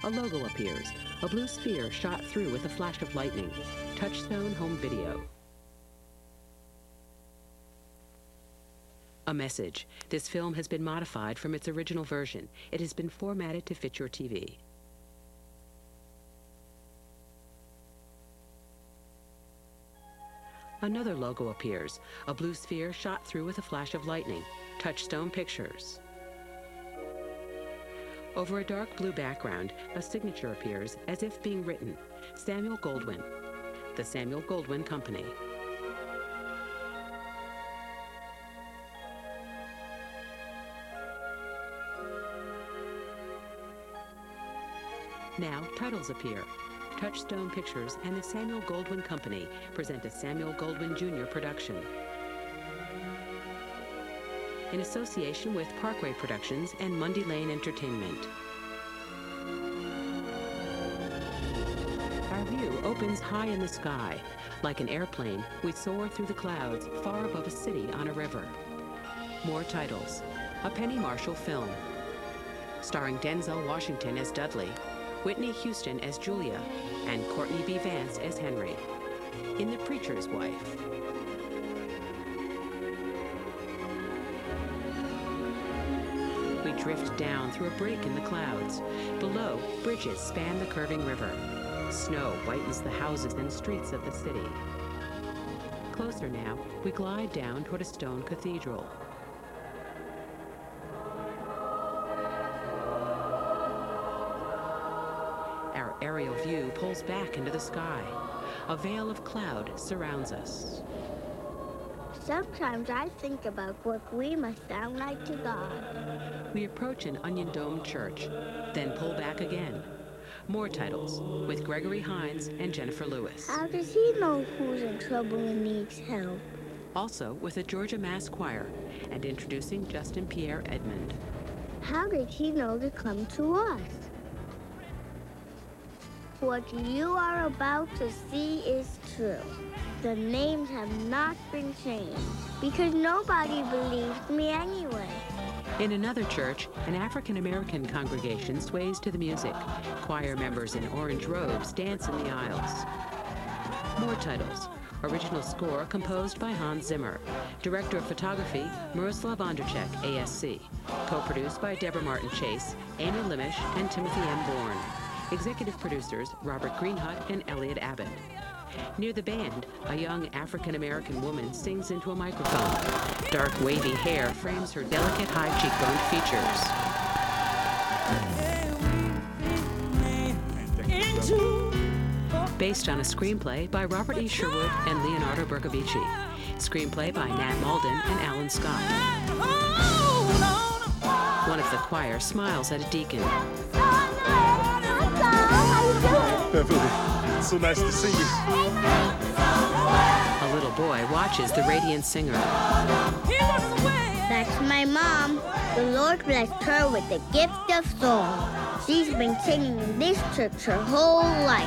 A logo appears, a blue sphere shot through with a flash of lightning. Touchstone Home Video. A message. This film has been modified from its original version. It has been formatted to fit your TV. Another logo appears, a blue sphere shot through with a flash of lightning. Touchstone Pictures. Over a dark blue background, a signature appears as if being written. Samuel Goldwyn. The Samuel Goldwyn Company. Now, titles appear. Touchstone Pictures and the Samuel Goldwyn Company present a Samuel Goldwyn Jr. production. In association with Parkway Productions and Mundy Lane Entertainment. Our view opens high in the sky. Like an airplane, we soar through the clouds far above a city on a river. More titles. A Penny Marshall film. Starring Denzel Washington as Dudley, Whitney Houston as Julia, and Courtney B. Vance as Henry. In The Preacher's Wife. We drift down through a break in the clouds. Below, bridges span the curving river. Snow whitens the houses and streets of the city. Closer now, we glide down toward a stone cathedral. Our aerial view pulls back into the sky. A veil of cloud surrounds us. Sometimes I think about what we must sound like to God. We approach an onion-domed church, then pull back again. More titles, with Gregory Hines and Jennifer Lewis. How does he know who's in trouble and needs help? Also with the Georgia Mass Choir, and introducing Justin Pierre Edmond. How did he know to come to us? What you are about to see is true. The names have not been changed, because nobody believed me anyway. In another church, an African-American congregation sways to the music. Choir members in orange robes dance in the aisles. More titles. Original score composed by Hans Zimmer. Director of photography, Miroslav Vondracek, ASC. Co-produced by Deborah Martin Chase, Amy Limish, and Timothy M. Bourne. Executive producers, Robert Greenhut and Elliot Abbott. Near the band, a young African-American woman sings into a microphone. Dark, wavy hair frames her delicate, high cheekbone features. Based on a screenplay by Robert E. Sherwood and Leonardo Bercovici. Screenplay by Nat Malden and Alan Scott. One of the choir smiles at a deacon. Beverly, so nice to see you. A little boy watches the radiant singer. That's my mom. The Lord blessed her with the gift of song. She's been singing in this church her whole life.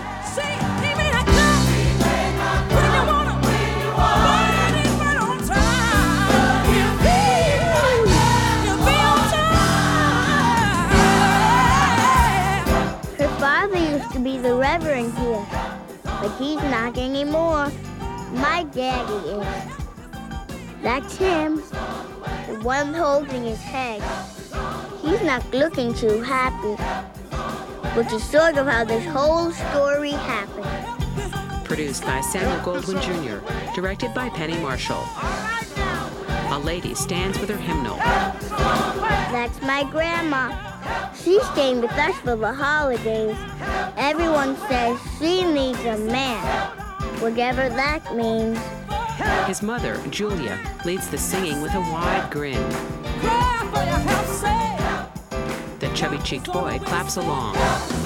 Her father used to be the reverend here, but he's not anymore. My daddy is. That's him, the one holding his head. He's not looking too happy, which is sort of how this whole story happened. Produced by Samuel Goldwyn Jr., directed by Penny Marshall. A lady stands with her hymnal. That's my grandma. She's staying with us for the holidays. Everyone says she needs a man, whatever that means. His mother, Julia, leads the singing with a wide grin. The chubby-cheeked boy claps along.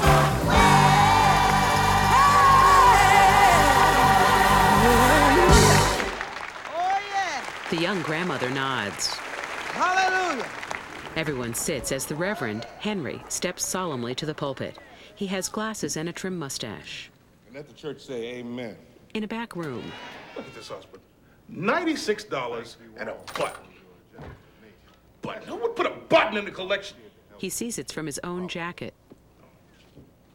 Oh, yeah. The young grandmother nods. Hallelujah. Everyone sits as the Reverend, Henry, steps solemnly to the pulpit. He has glasses and a trim mustache. And let the church say amen. In a back room, Look at this husband. $96 and a button. Button? Who would put a button in the collection? he sees it's from his own jacket.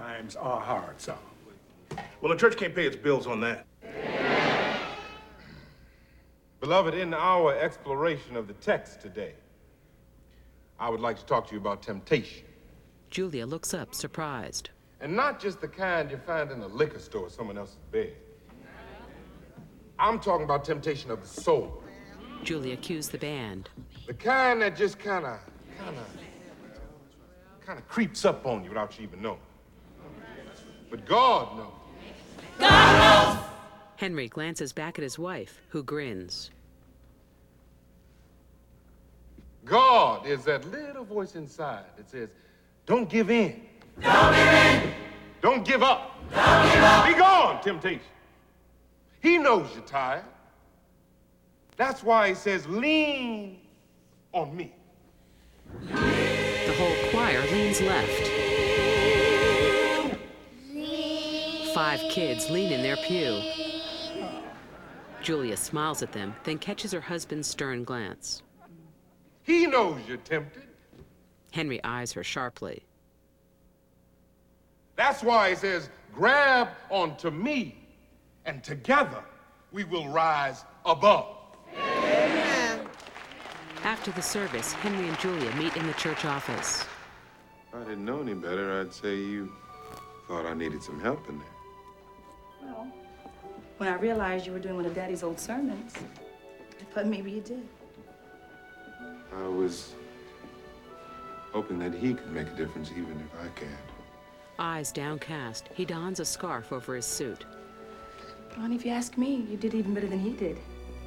Times are hard, son. Well, the church can't pay its bills on that. Beloved, in our exploration of the text today, I would like to talk to you about temptation. Julia looks up, surprised. And not just the kind you find in a liquor store or someone else's bed. I'm talking about temptation of the soul. Julia cues the band. The kind that just kind of creeps up on you without you even knowing. But God knows. God knows! Henry glances back at his wife, who grins. God is that little voice inside that says, don't give in. Don't give in. Don't give up. Don't give up. Be gone, temptation. He knows you're tired. That's why he says, lean on me. The whole choir leans left. 5 kids lean in their pew. Julia smiles at them, then catches her husband's stern glance. He knows you're tempted. Henry eyes her sharply. That's why he says, grab onto me, and together we will rise above. Amen. After the service, Henry and Julia meet in the church office. If I didn't know any better, I'd say you thought I needed some help in there. Well, when I realized you were doing one of Daddy's old sermons, I thought maybe you did. I was hoping that he could make a difference even if I can't. Eyes downcast, he dons a scarf over his suit. Well, and if you ask me, you did even better than he did.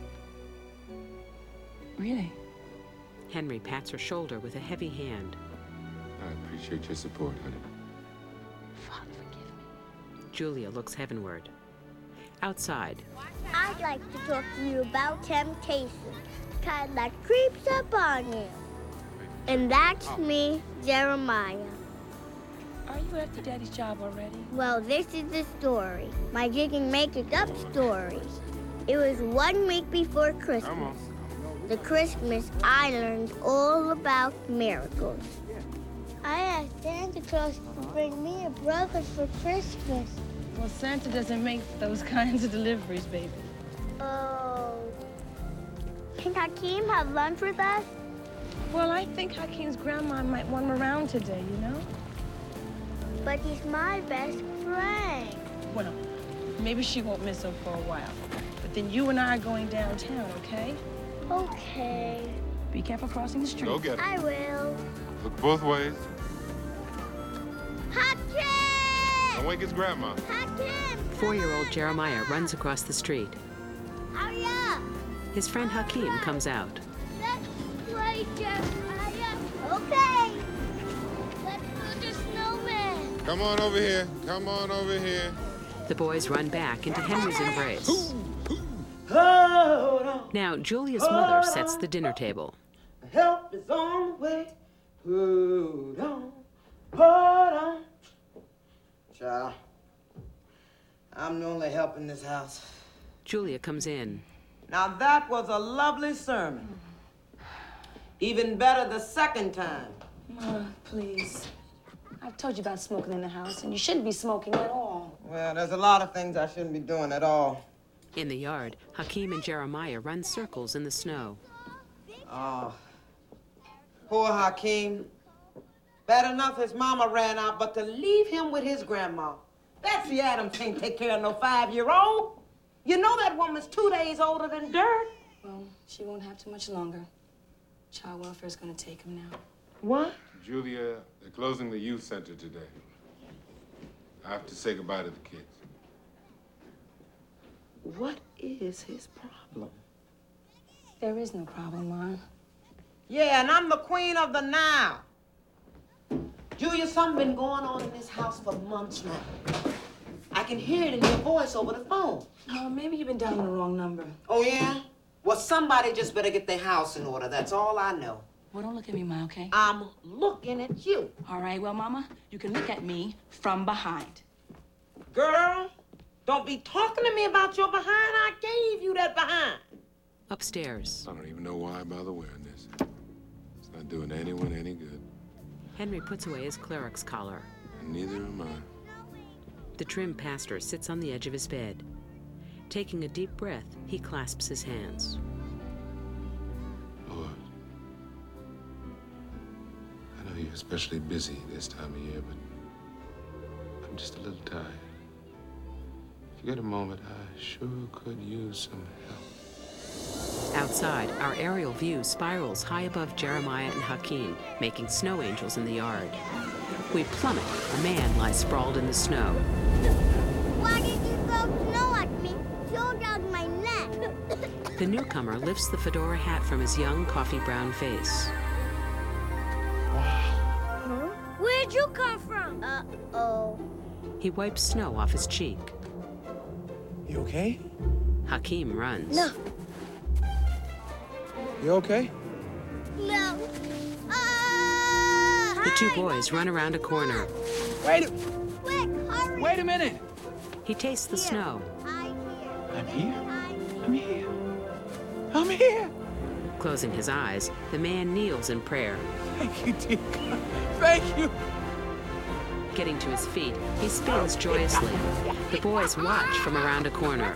Really? Henry pats her shoulder with a heavy hand. I appreciate your support, honey. Father, forgive me. Julia looks heavenward. Outside, I'd like to talk to you about temptation, kind that creeps up on you. And that's me, Jeremiah. Are you after Daddy's job already? Well, this is the story, my jigging make it up story. It was 1 week before Christmas. Come on. The Christmas I learned all about miracles. I asked Santa Claus to bring me a brother for Christmas. Well, Santa doesn't make those kinds of deliveries, baby. Oh. Can Hakeem have lunch with us? Well, I think Hakeem's grandma might want him around today, you know? But he's my best friend. Well, maybe she won't miss him for a while. But then you and I are going downtown, okay? Okay. Be careful crossing the street. Go get it. I will. Look both ways. Hakeem! Don't wake his grandma. Hakeem! 4-year-old Jeremiah runs across the street. Hurry up! His friend Hakeem comes out. Let's play Jeremiah. Okay. Let's build a snowman. Come on over here. Come on over here. The boys run back into Henry's embrace. Hold on. Now, Julia's mother sets the dinner table. Help is on the way. Hold on. Hold on. Child, I'm the only help in this house. Julia comes in. Now that was a lovely sermon. Even better the second time. Ma, please. I've told you about smoking in the house, and you shouldn't be smoking at all. Well, there's a lot of things I shouldn't be doing at all. In the yard, Hakeem and Jeremiah run circles in the snow. Oh, poor Hakeem. Bad enough his mama ran out, but to leave him with his grandma. Betsy Adams can't take care of no 5-year-old. You know that woman's 2 days older than dirt. Well, she won't have too much longer. Child welfare's gonna take him now. What? Julia, they're closing the youth center today. I have to say goodbye to the kids. What is his problem? There is no problem, Ma. Yeah, and I'm the queen of the now. Julia, something been going on in this house for months now. I can hear it in your voice over the phone. Oh, maybe you've been dialing the wrong number. Oh, yeah? Well, somebody just better get their house in order. That's all I know. Well, don't look at me, Ma, okay? I'm looking at you. All right, well, Mama, you can look at me from behind. Girl, don't be talking to me about your behind. I gave you that behind. Upstairs, I don't even know why I bother wearing this. It's not doing anyone any good. Henry puts away his cleric's collar. And neither am I. The trim pastor sits on the edge of his bed. Taking a deep breath, he clasps his hands. Lord, I know you're especially busy this time of year, but I'm just a little tired. If you get a moment, I sure could use some help. Outside, our aerial view spirals high above Jeremiah and Hakeem, making snow angels in the yard. We plummet. A man lies sprawled in the snow. Why did you throw snow at me? You're down my neck. The newcomer lifts the fedora hat from his young, coffee-brown face. Huh? Where'd you come from? Uh-oh. He wipes snow off his cheek. You okay? Hakeem runs. No. You okay? No. The two boys run around a corner. Quick, hurry. Wait a minute! He tastes the snow. I'm here. I'm here. I'm here! Closing his eyes, the man kneels in prayer. Thank you, dear God. Thank you! Getting to his feet, he spins joyously. The boys watch from around a corner.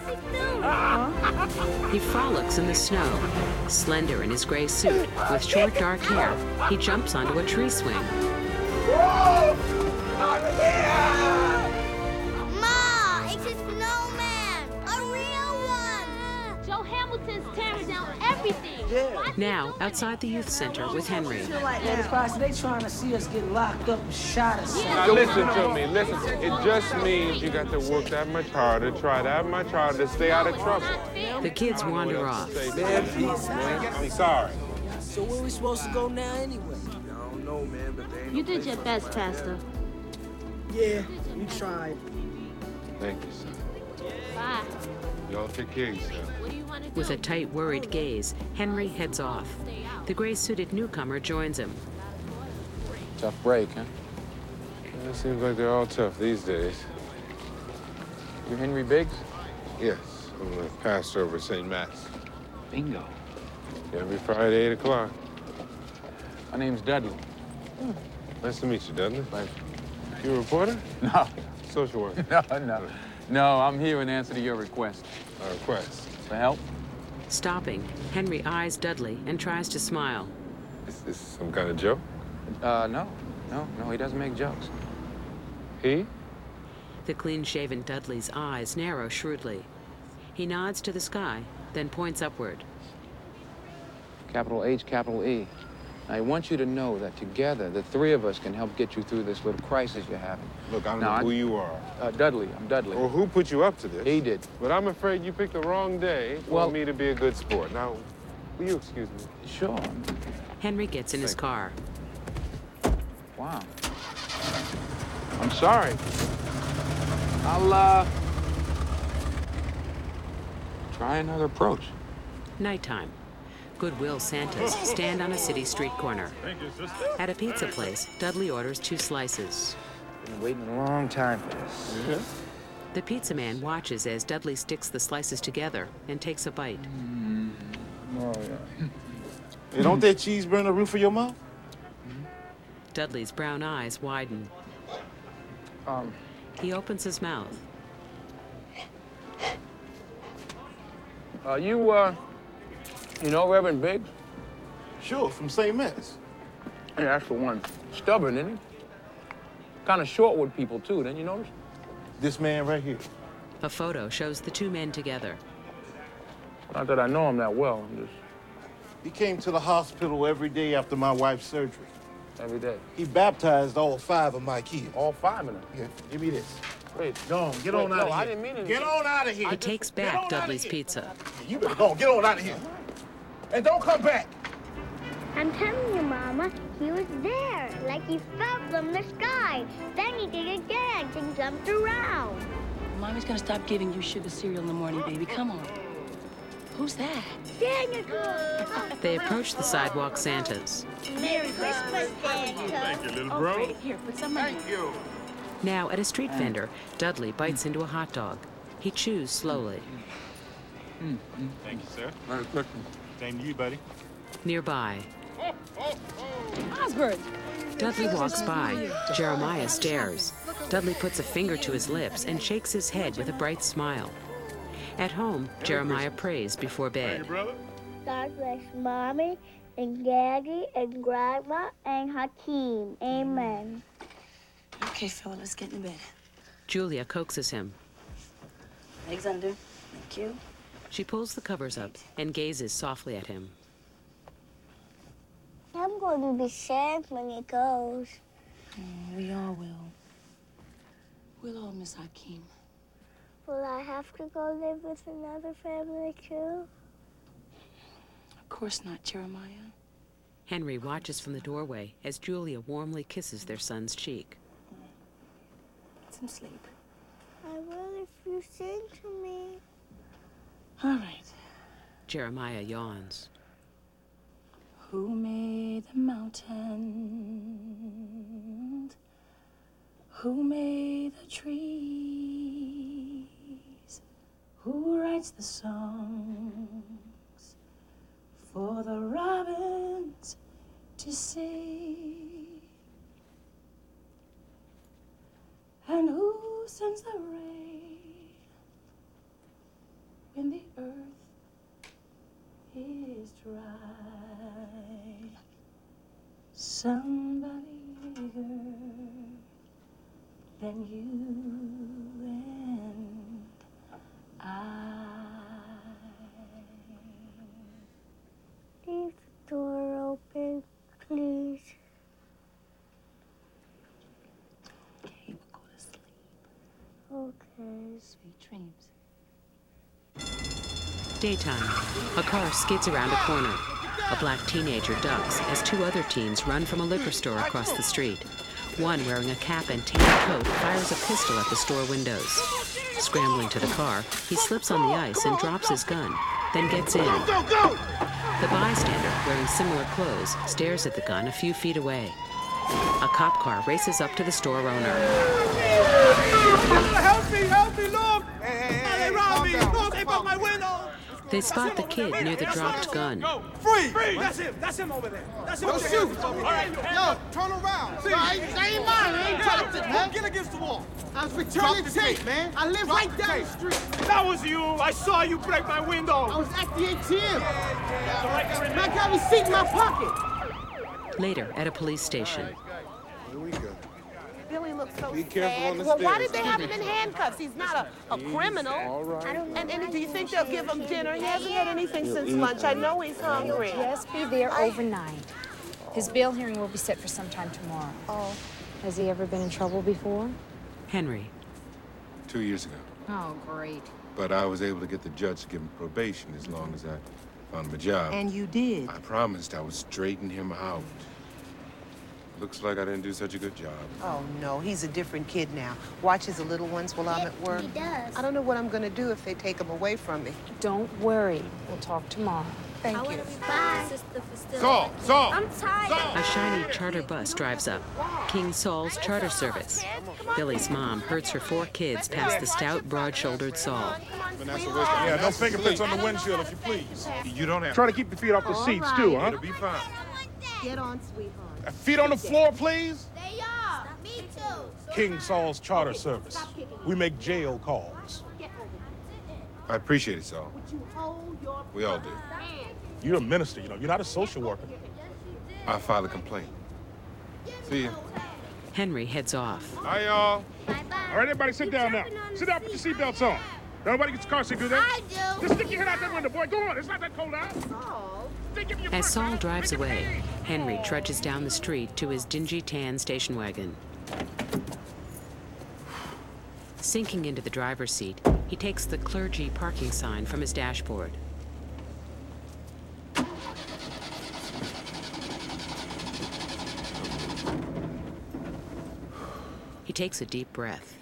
He frolics in the snow. Slender in his gray suit, with short dark hair, he jumps onto a tree swing. Whoa! I'm here! Ma, it's a snowman. A real one. Joe Hamilton's tearing down everything. Yeah. Now, outside the youth center with Henry. Yeah, Pastor, they trying to see us get locked up and shot us. Now listen to me, listen. It just means you got to work that much harder, try that much harder to stay out of trouble. The kids wander off. Man, peace, man. I'm sorry. So where we supposed to go now anyway? I don't know, man, but they ain't You did your best, Pastor. Yeah, we tried. Thank you, son. Bye. Y'all take care of yourself. What do you want to do? With a tight, worried gaze, Henry heads off. The gray-suited newcomer joins him. Tough break, huh? It seems like they're all tough these days. You Henry Biggs? Yes, I'm the pastor over at St. Matt's. Bingo. Every Friday, 8 o'clock. My name's Dudley. Nice to meet you, Dudley. Pleasure. You a reporter? No. Social worker. No, I'm here in answer to your request. A request. For help? Stopping, Henry eyes Dudley and tries to smile. Is this some kind of joke? No, he doesn't make jokes. He? The clean-shaven Dudley's eyes narrow shrewdly. He nods to the sky, then points upward. Capital H, capital E. I want you to know that together, the three of us can help get you through this little crisis you're having. Look, I don't know who you are. Dudley. I'm Dudley. Or who put you up to this. He did. But I'm afraid you picked the wrong day for me to be a good sport. Now, will you excuse me? Sure. Henry gets in his car. Wow. I'm sorry. I'll, try another approach. Nighttime. Goodwill Santas stand on a city street corner. At a pizza place, Dudley orders 2 slices. Been waiting a long time for this. Yeah. The pizza man watches as Dudley sticks the slices together and takes a bite. Oh, yeah. Hey, don't that cheese burn the roof of your mouth? Dudley's brown eyes widen. He opens his mouth. You know Reverend Biggs? Sure, from St. Matt's. Yeah, that's the one. Stubborn, isn't he? Kind of short with people, too, didn't you notice? This man right here. A photo shows the 2 men together. Not that I know him that well. He came to the hospital every day after my wife's surgery. Every day. He baptized all 5 of my kids. All 5 of them? Yeah, give me this. Wait. Go on, get on out of here. I didn't mean it. Get on out of here. He takes back Dudley's pizza. You better go on, get on out of here. And don't come back. I'm telling you, Mama, he was there, like he fell from the sky. Then he did a dance and jumped around. Mommy's gonna stop giving you sugar cereal in the morning, baby. Come on. Who's that? Santa. They approach the sidewalk Santas. Merry Christmas, Santa. Thank you, little Oh, bro. great. Here, put some money. Thank you. Now, at a street vendor, Dudley bites into a hot dog. He chews slowly. Thank you, sir. Merry Christmas. Same to you, buddy. Nearby, Osborne. Dudley walks by. Jeremiah stares. Dudley puts a finger to his lips and shakes his head with a bright smile. At home, Jeremiah prays before bed. God bless Mommy and Daddy and Grandma and Hakeem. Amen. Okay, Phil, let's get in bed. Julia coaxes him. Legs under. Thank you. She pulls the covers up and gazes softly at him. I'm going to be sad when it goes. We all will. We'll all miss Hakeem. Will I have to go live with another family too? Of course not, Jeremiah. Henry watches from the doorway as Julia warmly kisses their son's cheek. Get some sleep. I will if you sing to me. All right. Jeremiah yawns. Who made the mountains? Who made the trees? Who writes the songs for the robins to sing? And who sends the rain when the earth is dry? Somebody bigger than you and I. Leave the door open, please. Okay, we'll go to sleep. Okay. Sweet dreams. Daytime. A car skids around a corner. A black teenager ducks as two other teens run from a liquor store across the street. One, wearing a cap and tan coat, fires a pistol at the store windows. Scrambling to the car, he slips on the ice and drops his gun, then gets in. Go, go! The bystander, wearing similar clothes, stares at the gun a few feet away. A cop car races up to the store owner. Help me, look! They robbed me! Look, they broke my window! They spot the kid near the dropped gun. Free! That's him over there. That's him over there. Shoot! All right, yo, turn around. They ain't mine. I ain't dropped it, man. Get against the wall. I was returning tape, man. I live right down the street. That was you. I saw you break my window. I was at the ATM. Man, I got a receipt in my pocket. Later, at a police station. Here we go. Billy looks so Be careful sad. on the Well, why stairs. did they have him in handcuffs? He's not a criminal. All right. And do you think they'll give him dinner? He hasn't had anything since lunch. I know he's hungry. He'll just be there overnight. His bail hearing will be set for sometime tomorrow. Oh. Has he ever been in trouble before? Henry. 2 years ago. Oh, great. But I was able to get the judge to give him probation as long as I found him a job. And you did. I promised I would straighten him out. Looks like I didn't do such a good job. Oh, no, he's a different kid now. Watches the little ones while I'm at work. He does. I don't know what I'm going to do if they take him away from me. Don't worry. We'll talk tomorrow. Thank you. Bye. Saul! I'm tired. A shiny charter bus drives up. King Saul's charter service. Billy's mom herds her 4 kids past the stout, broad-shouldered Saul. Yeah, no fingerprints on the windshield, if you please. You don't have Try to keep the feet off the seats, too, huh? It'll be fine. Get on, sweetheart. Feet on the floor, please. They are. Me too. King Saul's charter service. We make jail calls. I appreciate it, Saul. We all do. You're a minister, you know. You're not a social worker. I'll file a complaint. See ya. Henry heads off. Hi, y'all. Bye-bye. All right, everybody sit down now. Sit down, put your seatbelts on. Nobody gets car seat, do that? I do. Just stick your head out that window, boy. Go on. It's not that cold out. As Saul drives away, Henry trudges down the street to his dingy tan station wagon. Sinking into the driver's seat, he takes the clergy parking sign from his dashboard. He takes a deep breath.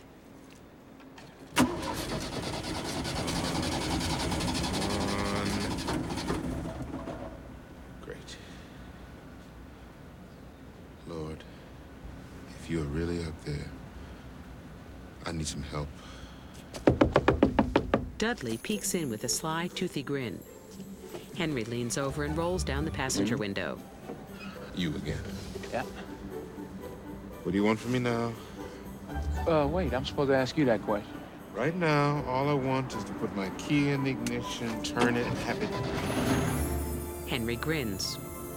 Great. Lord, if you're really up there, I need some help. Dudley peeks in with a sly, toothy grin. Henry leans over and rolls down the passenger window. You again. Yeah. What do you want from me now? Wait, I'm supposed to ask you that question. Right now, all I want is to put my key in the ignition, turn it, and have it. Henry grins.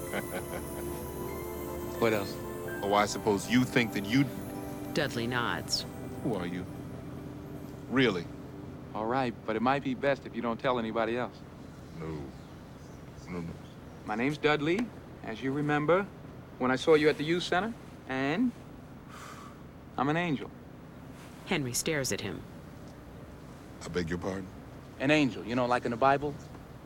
What else? Oh, I suppose you think that you... Dudley nods. Who are you? Really? All right, but it might be best if you don't tell anybody else. No. My name's Dudley, as you remember, when I saw you at the youth center, and I'm an angel. Henry stares at him. I beg your pardon? An angel, you know, like in the Bible?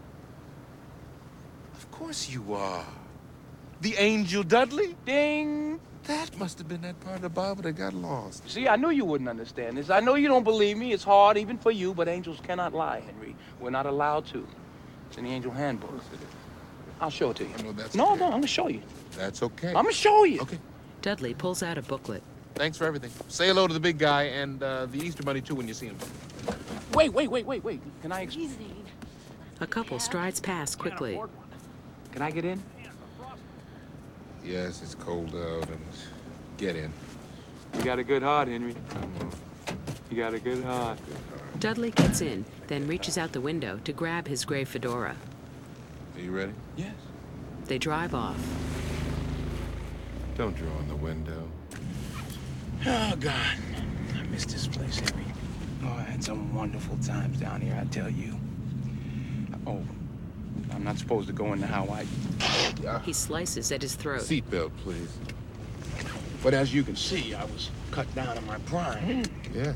Of course you are. The angel Dudley? Ding! That must have been that part of the Bible that got lost. See, I knew you wouldn't understand this. I know you don't believe me. It's hard even for you, but angels cannot lie, Henry. We're not allowed to. It's in the angel handbook. I'll show it to you. No, that's No, okay. I'm gonna show you. That's okay. I'm gonna show you. Okay. Dudley pulls out a booklet. Thanks for everything. Say hello to the big guy and the Easter Bunny, too, when you see him. Wait. Can I... A couple strides past quickly. Can I get in? Yes, it's cold out, and get in. You got a good heart, Henry. Come on. You got a good heart. Dudley gets in, then reaches out the window to grab his gray fedora. Are you ready? Yes. They drive off. Don't draw on the window. Oh, God. I miss this place, Henry. Oh, I had some wonderful times down here, I tell you. Oh, I'm not supposed to go into how I... He slices at his throat. Seatbelt, please. But as you can see, I was cut down in my prime. Yeah.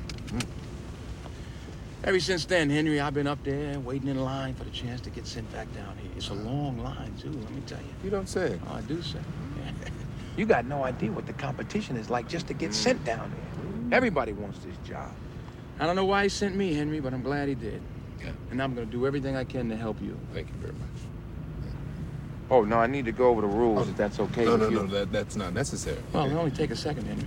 Ever since then, Henry, I've been up there waiting in line for the chance to get sent back down here. It's a long line, too, let me tell you. You don't say. Oh, I do say. You got no idea what the competition is like just to get sent down there. Everybody wants this job. I don't know why he sent me, Henry, but I'm glad he did. Yeah. And I'm going to do everything I can to help you. Thank you very much. Oh, no, I need to go over the rules, if that's okay with you. No, that's not necessary. Well, it'll only take a second, Henry.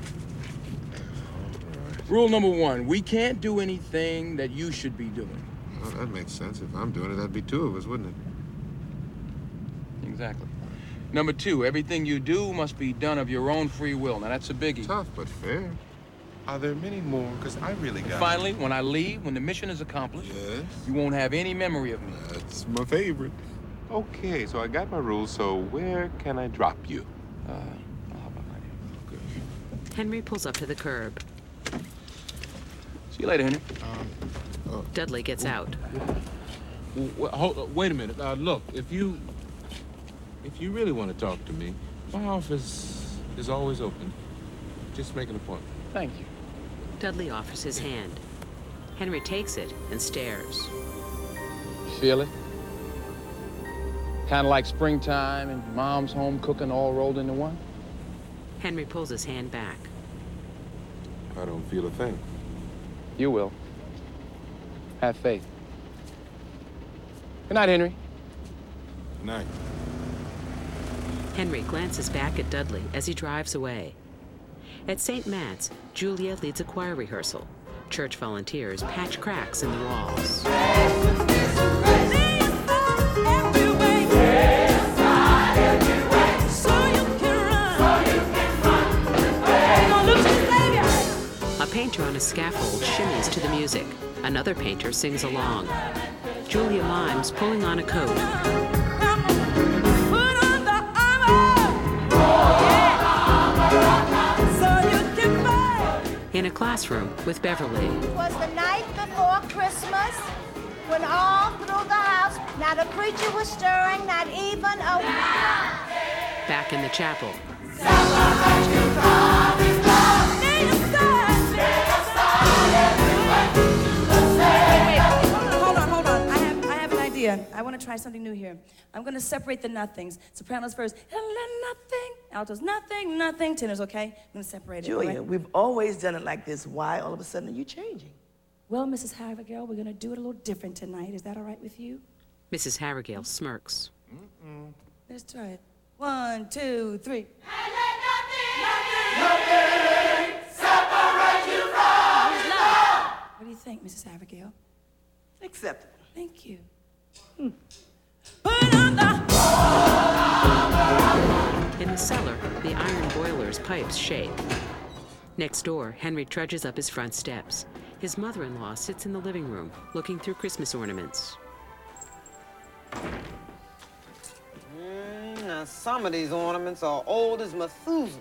Rule number 1, we can't do anything that you should be doing. Well, that makes sense. If I'm doing it, that'd be 2 of us, wouldn't it? Exactly. Number 2, everything you do must be done of your own free will. Now, that's a biggie. Tough, but fair. Are there many more? Because I really got... Finally, when I leave, when the mission is accomplished, you won't have any memory of me. That's my favorite. Okay, so I got my rules, so where can I drop you? I'll hop behind you. Okay. Henry pulls up to the curb. See you later, Henry. Dudley gets out. Wait a minute. Look, if you really want to talk to me, my office is always open. Just make an appointment. Thank you. Dudley offers his hand. Henry takes it and stares. Feel it? Kind of like springtime and Mom's home cooking all rolled into one? Henry pulls his hand back. I don't feel a thing. You will. Have faith. Good night, Henry. Good night. Henry glances back at Dudley as he drives away. At St. Matt's, Julia leads a choir rehearsal. Church volunteers patch cracks in the walls. A painter on a scaffold shimmies to the music. Another painter sings along. Julia mimes pulling on a coat. In a classroom with Beverly. It was the night before Christmas when all through the house not a creature was stirring, not even a... Back in the chapel. Hold on. I have an idea. I want to try something new here. I'm going to separate the nothings. Sopranos first, nothing. Altos, nothing. Tenors, okay? I'm going to separate it. Julia, right? we've always done it like this. Why all of a sudden are you changing? Well, Mrs. Havergal, we're going to do it a little different tonight. Is that all right with you? Mrs. Havergal smirks. Let's try it. 1, 2, 3. And let nothing separate you from his love. What do you think, Mrs. Havergal? Acceptable. Thank you. In the cellar, the iron boiler's pipes shake. Next door, Henry trudges up his front steps. His mother-in-law sits in the living room, looking through Christmas ornaments. Now, some of these ornaments are old as Methuselah.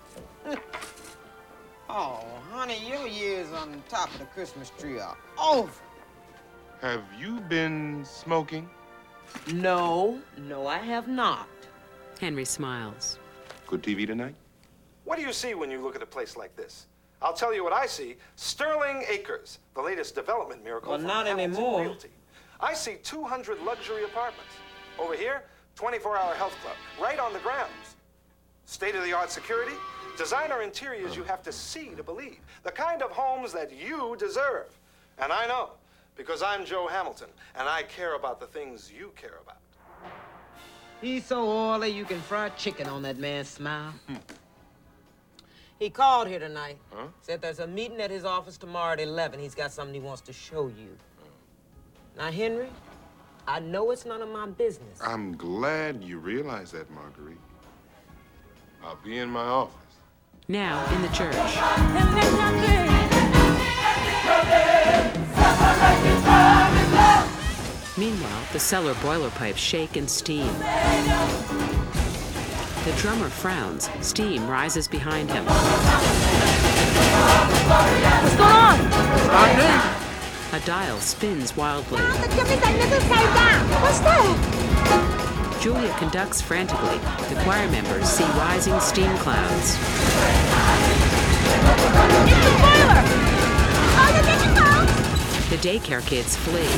Oh, honey, your years on the top of the Christmas tree are over. Have you been smoking? No, I have not. Henry smiles. Good TV tonight? What do you see when you look at a place like this? I'll tell you what I see. Sterling Acres, the latest development miracle. Well, from not Hamilton anymore. Realty. I see 200 luxury apartments. Over here, 24-hour health club, right on the grounds. State-of-the-art security, designer interiors you have to see to believe. The kind of homes that you deserve. And I know, because I'm Joe Hamilton, and I care about the things you care about. He's so oily you can fry chicken on that man's smile. He called here tonight. Huh? Said there's a meeting at his office tomorrow at 11. He's got something he wants to show you. Now, Henry, I know it's none of my business. I'm glad you realize that, Marguerite. I'll be in my office. Now, in the church. Meanwhile, the cellar boiler pipes shake and steam. The drummer frowns. Steam rises behind him. What's going on? A dial spins wildly. The chimney's a little upside down. What's that? Julia conducts frantically. The choir members see rising steam clouds. It's the boiler! Oh, you didn't know? The daycare kids flee.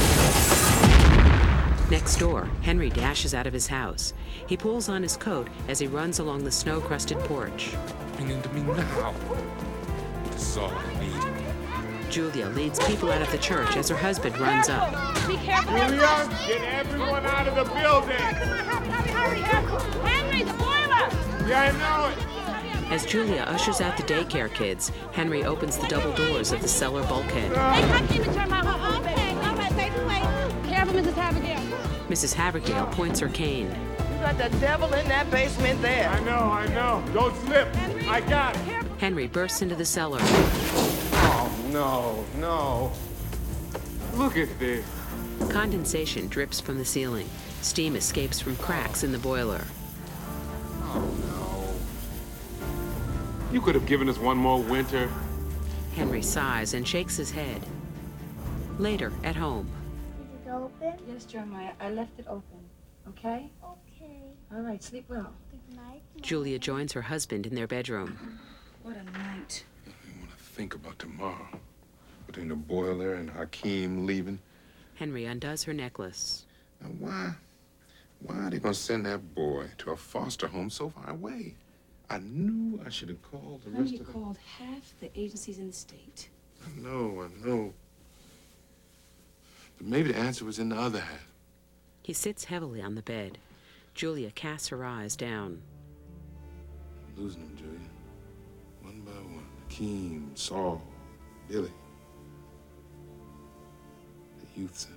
Next door, Henry dashes out of his house. He pulls on his coat as he runs along the snow-crusted porch. Bring him to me now. This is all I need. Julia leads people out of the church as her husband runs up. Be careful. Julia, get everyone out of the building. Come on, hurry. Henry, the boiler! Yeah, I know it. As Julia ushers out the daycare kids, Henry opens the double doors of the cellar bulkhead. Hey, I came to turn my home. Okay, all right, baby, wait. Careful, Mrs. Havergale. Mrs. Havergale points her cane. You got the devil in that basement there. I know. Don't slip. I got it. Henry bursts into the cellar. Oh, no. Look at this. Condensation drips from the ceiling. Steam escapes from cracks in the boiler. Oh, no. You could have given us one more winter. Henry sighs and shakes his head. Later, at home. Is it open? Yes, Jeremiah, I left it open. Okay? Okay. All right, sleep well. Good night. Julia joins her husband in their bedroom. What a night. I want to think about tomorrow. Between the boiler and Hakeem leaving. Henry undoes her necklace. Now, why are they going to send that boy to a foster home so far away? I knew I should have called the rest You of them. called half the agencies in the state. I know. But maybe the answer was in the other half. He sits heavily on the bed. Julia casts her eyes down. I'm losing them, Julia. One by one. Hakeem, Saul, Billy. The youth center.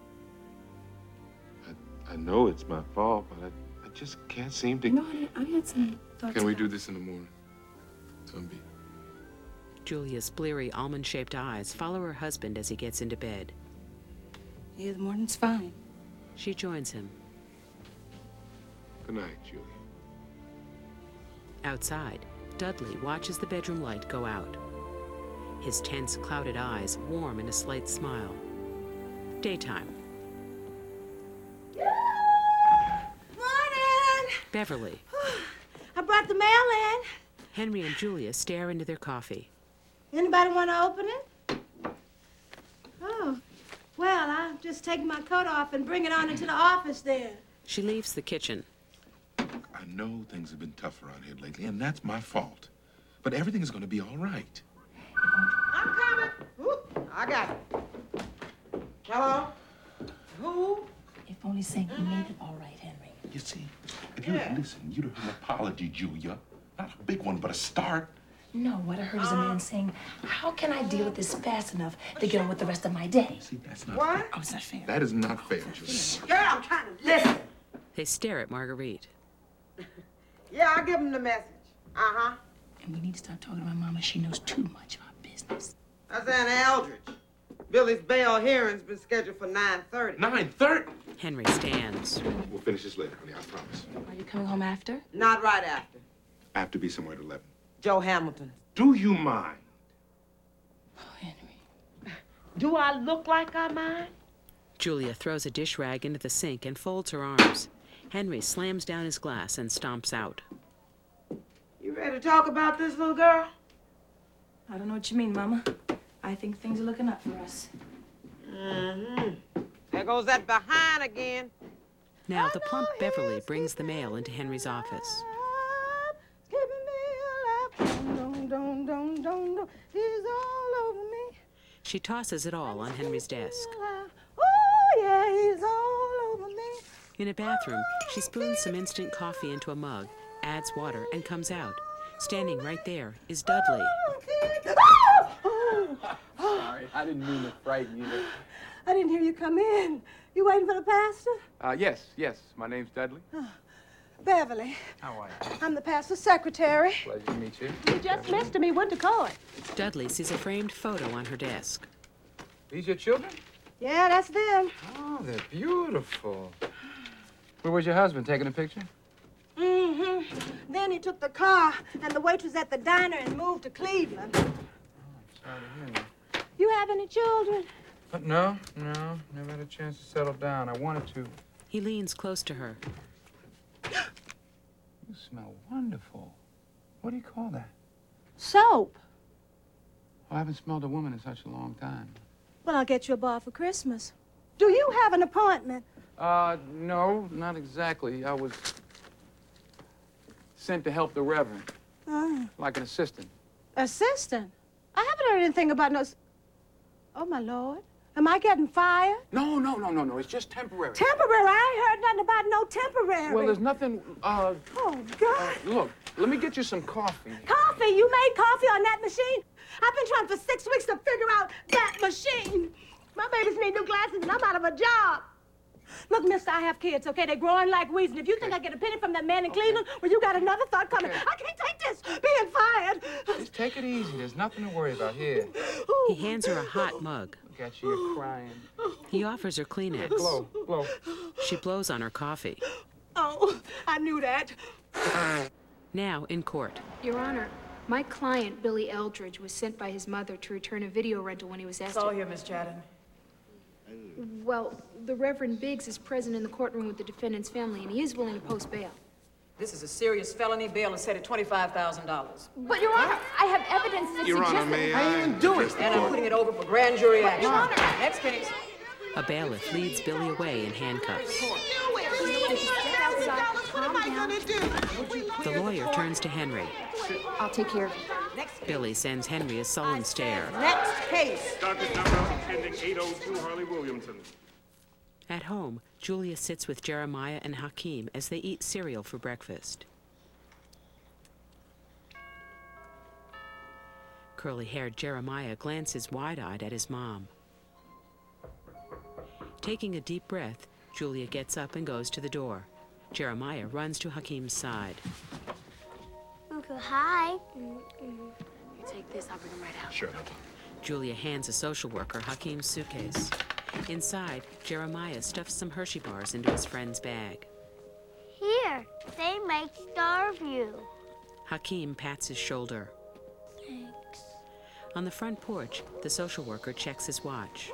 I know it's my fault, but I just can't seem to... No, I had some thoughts. Can we do this in the morning? Tumby. Julia's bleary, almond-shaped eyes follow her husband as he gets into bed. Yeah, the morning's fine. She joins him. Good night, Julia. Outside, Dudley watches the bedroom light go out. His tense, clouded eyes warm in a slight smile. Daytime. Morning! Beverly. I brought the mail in. Henry and Julia stare into their coffee. Anybody want to open it? Oh, well, I'll just take my coat off and bring it on into the office there. She leaves the kitchen. I know things have been tough around here lately, and that's my fault. But everything is going to be all right. I'm coming. Ooh, I got it. Hello? Who? If only saying he made it all right, Henry. You see, if you'd have listened, you'd have heard an apology, Julia. Not a big one, but a start. No, what I heard is a man saying, how can I deal with this fast enough to get on with the rest of my day? See, that's not What? fair. Oh, it's not fair. That is not fair, Julia. Girl, I'm trying to listen. They stare at Marguerite. Yeah, I'll give him the message. Uh-huh. And we need to start talking to my mama. She knows too much of our business. That's Anna Eldridge. Billy's bail hearing's been scheduled for 9:30. 9:30? Henry stands. We'll finish this later, honey, I promise. Are you coming home after? Not right after. I have to be somewhere at 11. Joe Hamilton. Do you mind? Oh, Henry. Do I look like I mind? Julia throws a dish rag into the sink and folds her arms. Henry slams down his glass and stomps out. You ready to talk about this, little girl? I don't know what you mean, Mama. I think things are looking up for us. Mm-hmm. There goes that behind again. Now the plump Beverly brings the mail into Henry's office. He's all over me. She tosses it all on Henry's desk. Oh, yeah, he's all over me. In a bathroom, she spoons some instant coffee into a mug, adds water, and comes out. Standing right there is Dudley. Sorry, I didn't mean to frighten you. I didn't hear you come in. You waiting for the pastor? Yes. My name's Dudley. Beverly. How are you? I'm the pastor's secretary. Pleasure to meet you. You just missed him. He went to court. Dudley sees a framed photo on her desk. These your children? Yeah, that's them. Oh, they're beautiful. Where was your husband, taking a picture? Mm-hmm. Then he took the car and the waitress at the diner and moved to Cleveland. Oh, I'm sorry to hear that. You have any children? No. Never had a chance to settle down. I wanted to. He leans close to her. You smell wonderful. What do you call that? Soap. Oh, I haven't smelled a woman in such a long time. Well, I'll get you a bar for Christmas. Do you have an appointment? No, not exactly. I was sent to help the Reverend. Like an assistant. Assistant? I haven't heard anything about no... Oh, my Lord. Am I getting fired? No. It's just temporary. Temporary? I ain't heard nothing about no temporary. Well, there's nothing, Oh, God. Look, let me get you some coffee. Coffee? You made coffee on that machine? I've been trying for 6 weeks to figure out that machine. My babies need new glasses and I'm out of a job. Look, mister, I have kids, okay? They're growing like weeds. And if you think I get a penny from that man in Cleveland, well, you got another thought coming. I can't take this, being fired. Just take it easy. There's nothing to worry about here. He hands her a hot mug. Look at you, you're crying. He offers her Kleenex. Blow. She blows on her coffee. Oh, I knew that. Now in court. Your Honor, my client, Billy Eldridge, was sent by his mother to return a video rental when he was asked It's all here, Miss Chadden. Well, the Reverend Biggs is present in the courtroom with the defendant's family, and he is willing to post bail. This is a serious felony. Bail is set at $25,000. But, Your Honor, I have evidence that Your suggests Honor, may that... I didn't do it. And I'm putting it over for grand jury action. Your Honor. Next case. A bailiff leads Billy away in handcuffs. The lawyer turns to Henry. I'll take care of it. Billy sends Henry a sullen stare. Next case. Docket number pending 802 Harley Williamson. At home, Julia sits with Jeremiah and Hakeem as they eat cereal for breakfast. Curly-haired Jeremiah glances wide-eyed at his mom. Taking a deep breath, Julia gets up and goes to the door. Jeremiah runs to Hakeem's side. Uncle, hi. You take this, I'll bring him right out. Sure. Julia hands a social worker Hakeem's suitcase. Inside, Jeremiah stuffs some Hershey bars into his friend's bag. Here, they make Starview. Hakeem pats his shoulder. Thanks. On the front porch, the social worker checks his watch.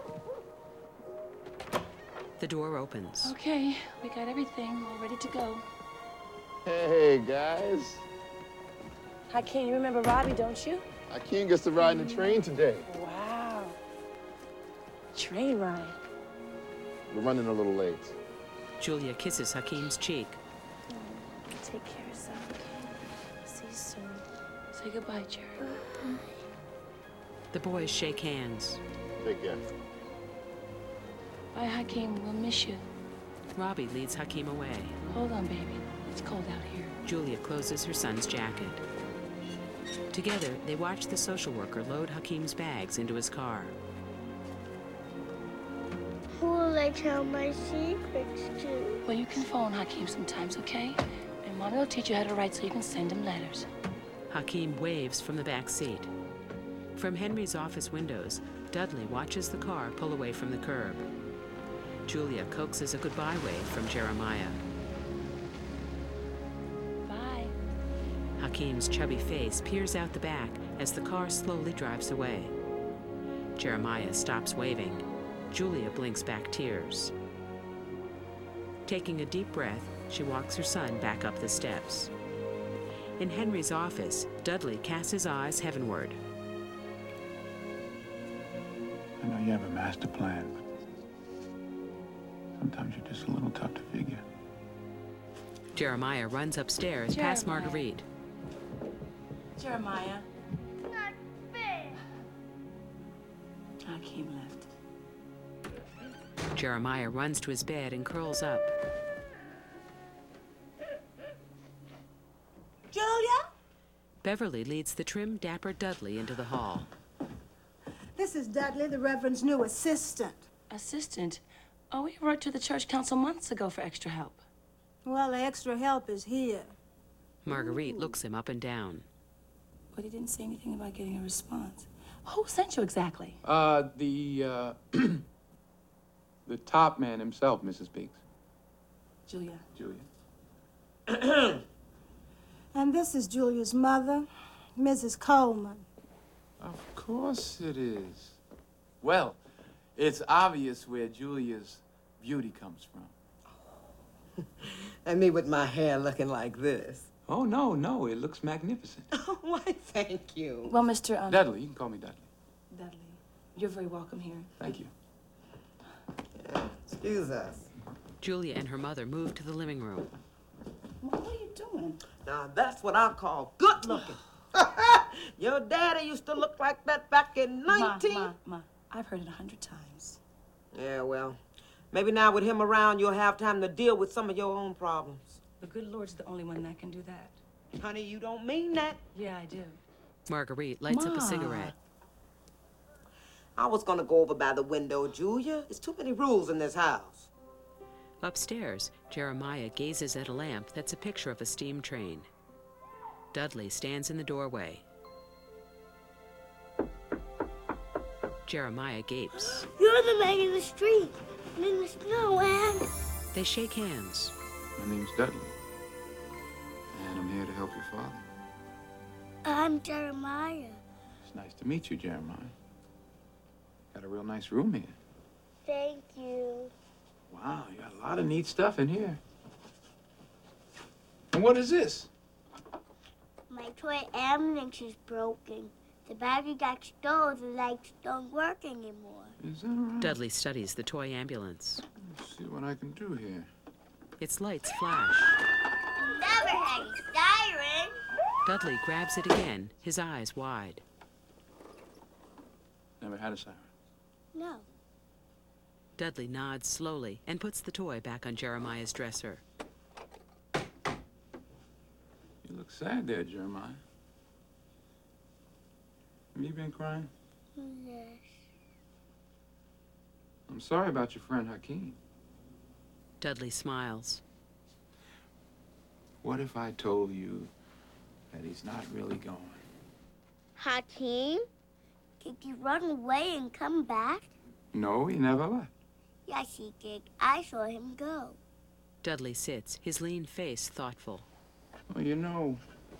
The door opens. Okay, we got everything all ready to go. Hey, guys. Hakeem, you remember Robbie, don't you? Hakeem gets to ride in the train today. Wow. Train ride. We're running a little late. Julia kisses Hakeem's cheek. Take care of yourself. See you soon. Say goodbye, Jerry. The boys shake hands. Take care. Bye, Hakeem. We'll miss you. Robbie leads Hakeem away. Hold on, baby. It's cold out here. Julia closes her son's jacket. Together, they watch the social worker load Hakeem's bags into his car. Who will I tell my secrets to? Well, you can phone Hakeem sometimes, okay? And Mommy will teach you how to write so you can send him letters. Hakeem waves from the back seat. From Henry's office windows, Dudley watches the car pull away from the curb. Julia coaxes a goodbye wave from Jeremiah. Bye. Hakeem's chubby face peers out the back as the car slowly drives away. Jeremiah stops waving. Julia blinks back tears. Taking a deep breath, she walks her son back up the steps. In Henry's office, Dudley casts his eyes heavenward. I know you have a master plan, but sometimes you're just a little tough to figure. Jeremiah runs upstairs past Marguerite. Jeremiah. Not fair. Hakeem left. Jeremiah runs to his bed and curls up. Julia? Beverly leads the trim, dapper Dudley into the hall. This is Dudley, the Reverend's new assistant. Assistant? Oh, we wrote to the church council months ago for extra help. Well, the extra help is here. Marguerite looks him up and down. But he didn't say anything about getting a response. Who sent you exactly? The top man himself, Mrs. Biggs. Julia. Julia. And this is Julia's mother, Mrs. Coleman. Of course it is. Well, it's obvious where Julia's beauty comes from. And me with my hair looking like this. Oh, no, it looks magnificent. Oh, why, thank you. Well, Mr. Dudley, you can call me Dudley. Dudley, you're very welcome here. Thank you. Yeah, excuse us. Julia and her mother move to the living room. What are you doing? Now, that's what I call good looking. Your daddy used to look like that back in 19... Ma, I've heard it 100 times. Yeah, well, maybe now with him around, you'll have time to deal with some of your own problems. The good Lord's the only one that can do that. Honey, you don't mean that. Yeah, I do. Marguerite lights up a cigarette. I was gonna go over by the window, Julia. There's too many rules in this house. Upstairs, Jeremiah gazes at a lamp that's a picture of a steam train. Dudley stands in the doorway. Jeremiah gapes. You're the man in the street and in the snow, and... They shake hands. My name's Dudley. And I'm here to help your father. I'm Jeremiah. It's nice to meet you, Jeremiah. Got a real nice room here. Thank you. Wow, you got a lot of neat stuff in here. And what is this? My toy ambulance is broken. The battery got stole, the lights don't work anymore. Is that all right? Dudley studies the toy ambulance. Let's see what I can do here. Its lights flash. Never had a siren. Dudley grabs it again, his eyes wide. Never had a siren. No. Dudley nods slowly and puts the toy back on Jeremiah's dresser. You look sad there, Jeremiah. Have you been crying? Yes. I'm sorry about your friend Hakeem. Dudley smiles. What if I told you that he's not really going? Hakeem? Did he run away and come back? No, he never left. Yes, he did. I saw him go. Dudley sits, his lean face thoughtful. Well, you know,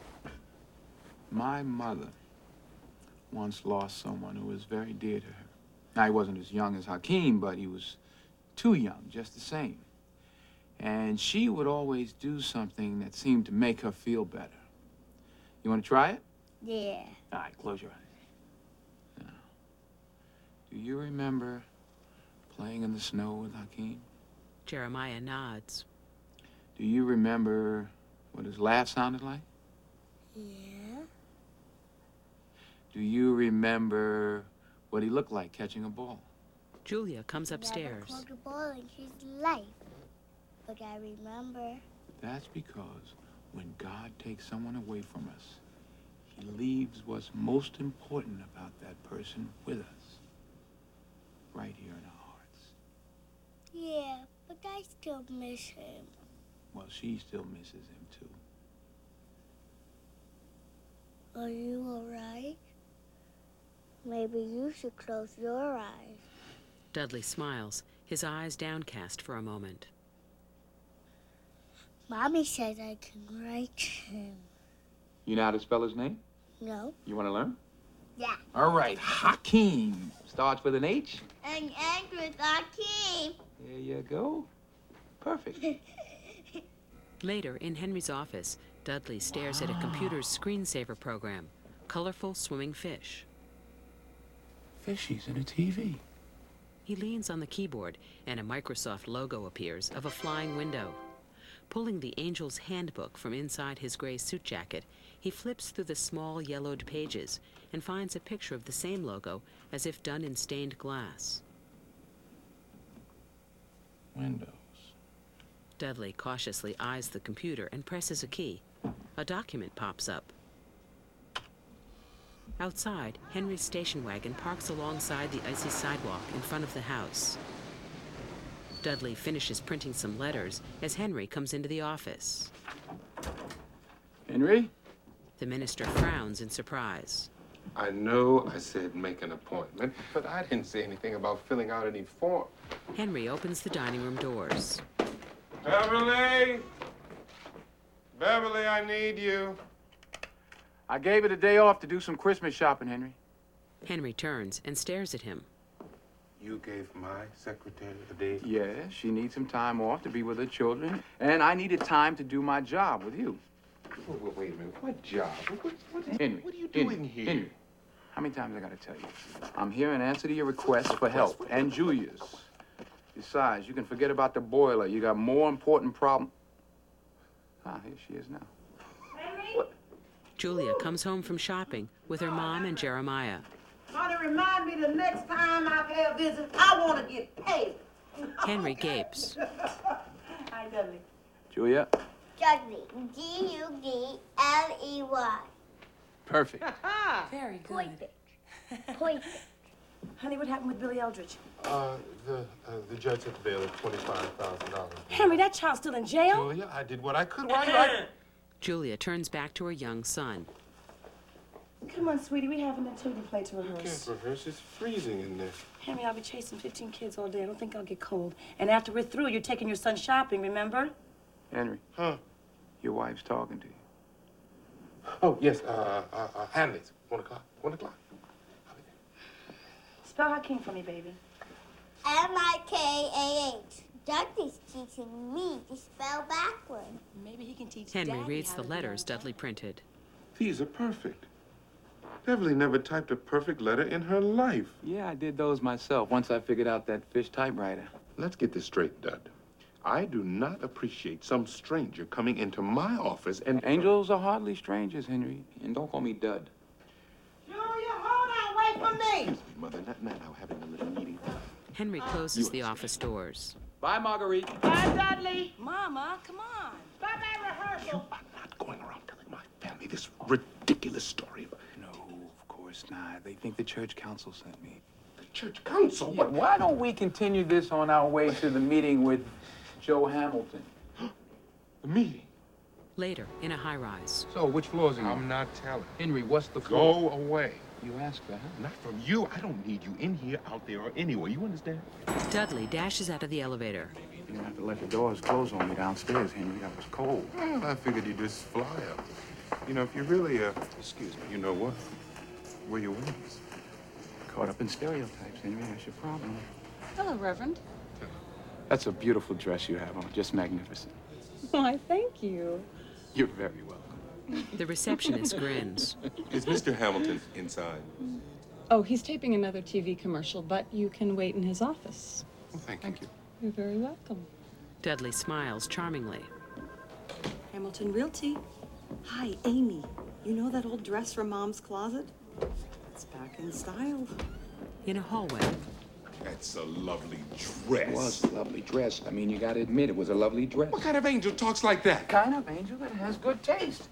my mother once lost someone who was very dear to her. Now, he wasn't as young as Hakeem, but he was too young, just the same. And she would always do something that seemed to make her feel better. You want to try it? Yeah. All right, close your eyes. Now, do you remember playing in the snow with Hakeem? Jeremiah nods. Do you remember what his laugh sounded like? Yeah. Do you remember what he looked like catching a ball? Julia comes upstairs. Never caught a ball in his life. But I remember. That's because when God takes someone away from us, he leaves what's most important about that person with us. Right here in our hearts. Yeah, but I still miss him. Well, she still misses him, too. Are you all right? Maybe you should close your eyes. Dudley smiles, his eyes downcast for a moment. Mommy says I can write him. You know how to spell his name? No? You want to learn? Yeah. All right, Hakeem. Starts with an H. And ends with Hakeem. There you go. Perfect. Later, in Henry's office, Dudley stares at a computer's screensaver program. Colorful swimming fish. Fishies in a TV. He leans on the keyboard, and a Microsoft logo appears of a flying window. Pulling the Angel's handbook from inside his gray suit jacket, he flips through the small yellowed pages and finds a picture of the same logo as if done in stained glass. Windows. Dudley cautiously eyes the computer and presses a key. A document pops up. Outside, Henry's station wagon parks alongside the icy sidewalk in front of the house. Dudley finishes printing some letters as Henry comes into the office. Henry? The minister frowns in surprise. I know I said make an appointment, but I didn't say anything about filling out any form. Henry opens the dining room doors. Beverly! Beverly, I need you. I gave it a day off to do some Christmas shopping, Henry. Henry turns and stares at him. You gave my secretary a day? Yeah, she needs some time off to be with her children, and I needed time to do my job with you. Wait a minute, what job? Henry, What are you doing here? Henry, how many times I gotta tell you? I'm here in answer to your request for help, and Julia's. Besides, you can forget about the boiler. You got more important problems. Ah, here she is now. Julia comes home from shopping with her mom and Jeremiah. Honey, remind me the next time I pay a visit, I want to get paid. Henry gapes. Hi, Dudley. Julia? Dudley. D-U-D-L-E-Y. Perfect. Very good. Perfect. Perfect. Honey, what happened with Billy Eldridge? The judge set the bail at $25,000. Henry, that child's still in jail? Julia, I did what I could. Why Julia turns back to her young son. Come on, sweetie, we have a nativity play to you rehearse. can't rehearse? It's freezing in there. Henry, I'll be chasing 15 kids all day. I don't think I'll get cold. And after we're through, you're taking your son shopping, remember? Henry. Huh? Your wife's talking to you. Oh, yes, Hanley's. 1 o'clock. 1 o'clock. Spell Hakeem for me, baby. M-I-K-A-H. Dudley's teaching me to spell backward. Maybe he can teach Henry Daddy reads how the to letters do it. Dudley printed. These are perfect. Beverly never typed a perfect letter in her life. Yeah, I did those myself once I figured out that fish typewriter. Let's get this straight, Dud. I do not appreciate some stranger coming into my office and... Angels are hardly strangers, Henry. And don't call me Dud. Julia, hold on, wait for me. Excuse me, Mother, not now, having a little meeting. Henry closes the office doors. Bye, Marguerite. Bye, Dudley. Mama, come on. Bye-bye rehearsal. I'm not going around telling my family this ridiculous story. No, of course not. They think the church council sent me. The church council? Yeah, why don't we continue this on our way to the meeting with Joe Hamilton? The meeting? Later, in a high-rise. So, which floor's he on? I'm not telling. Henry, what's the floor? Go away. You asked for help. Not from you. I don't need you in here, out there, or anywhere. You understand? Dudley dashes out of the elevator. You don't have to let the doors close on me downstairs, Henry. That was cold. Well, I figured you'd just fly up. You know, if you really, excuse me, you know what? Wear your wings. Caught up in stereotypes, Henry. That's your problem. Hello, Reverend. That's a beautiful dress you have on. Just magnificent. Why, thank you. You're very welcome. The receptionist grins. Is Mr. Hamilton inside? Oh, he's taping another TV commercial, but you can wait in his office. Well, thank you. You're very welcome. Dudley smiles charmingly. Hamilton Realty. Hi, Amy. You know that old dress from Mom's closet? It's back in style. In a hallway. That's a lovely dress. It was a lovely dress. I mean, you gotta admit, it was a lovely dress. What kind of angel talks like that? Kind of angel that has good taste.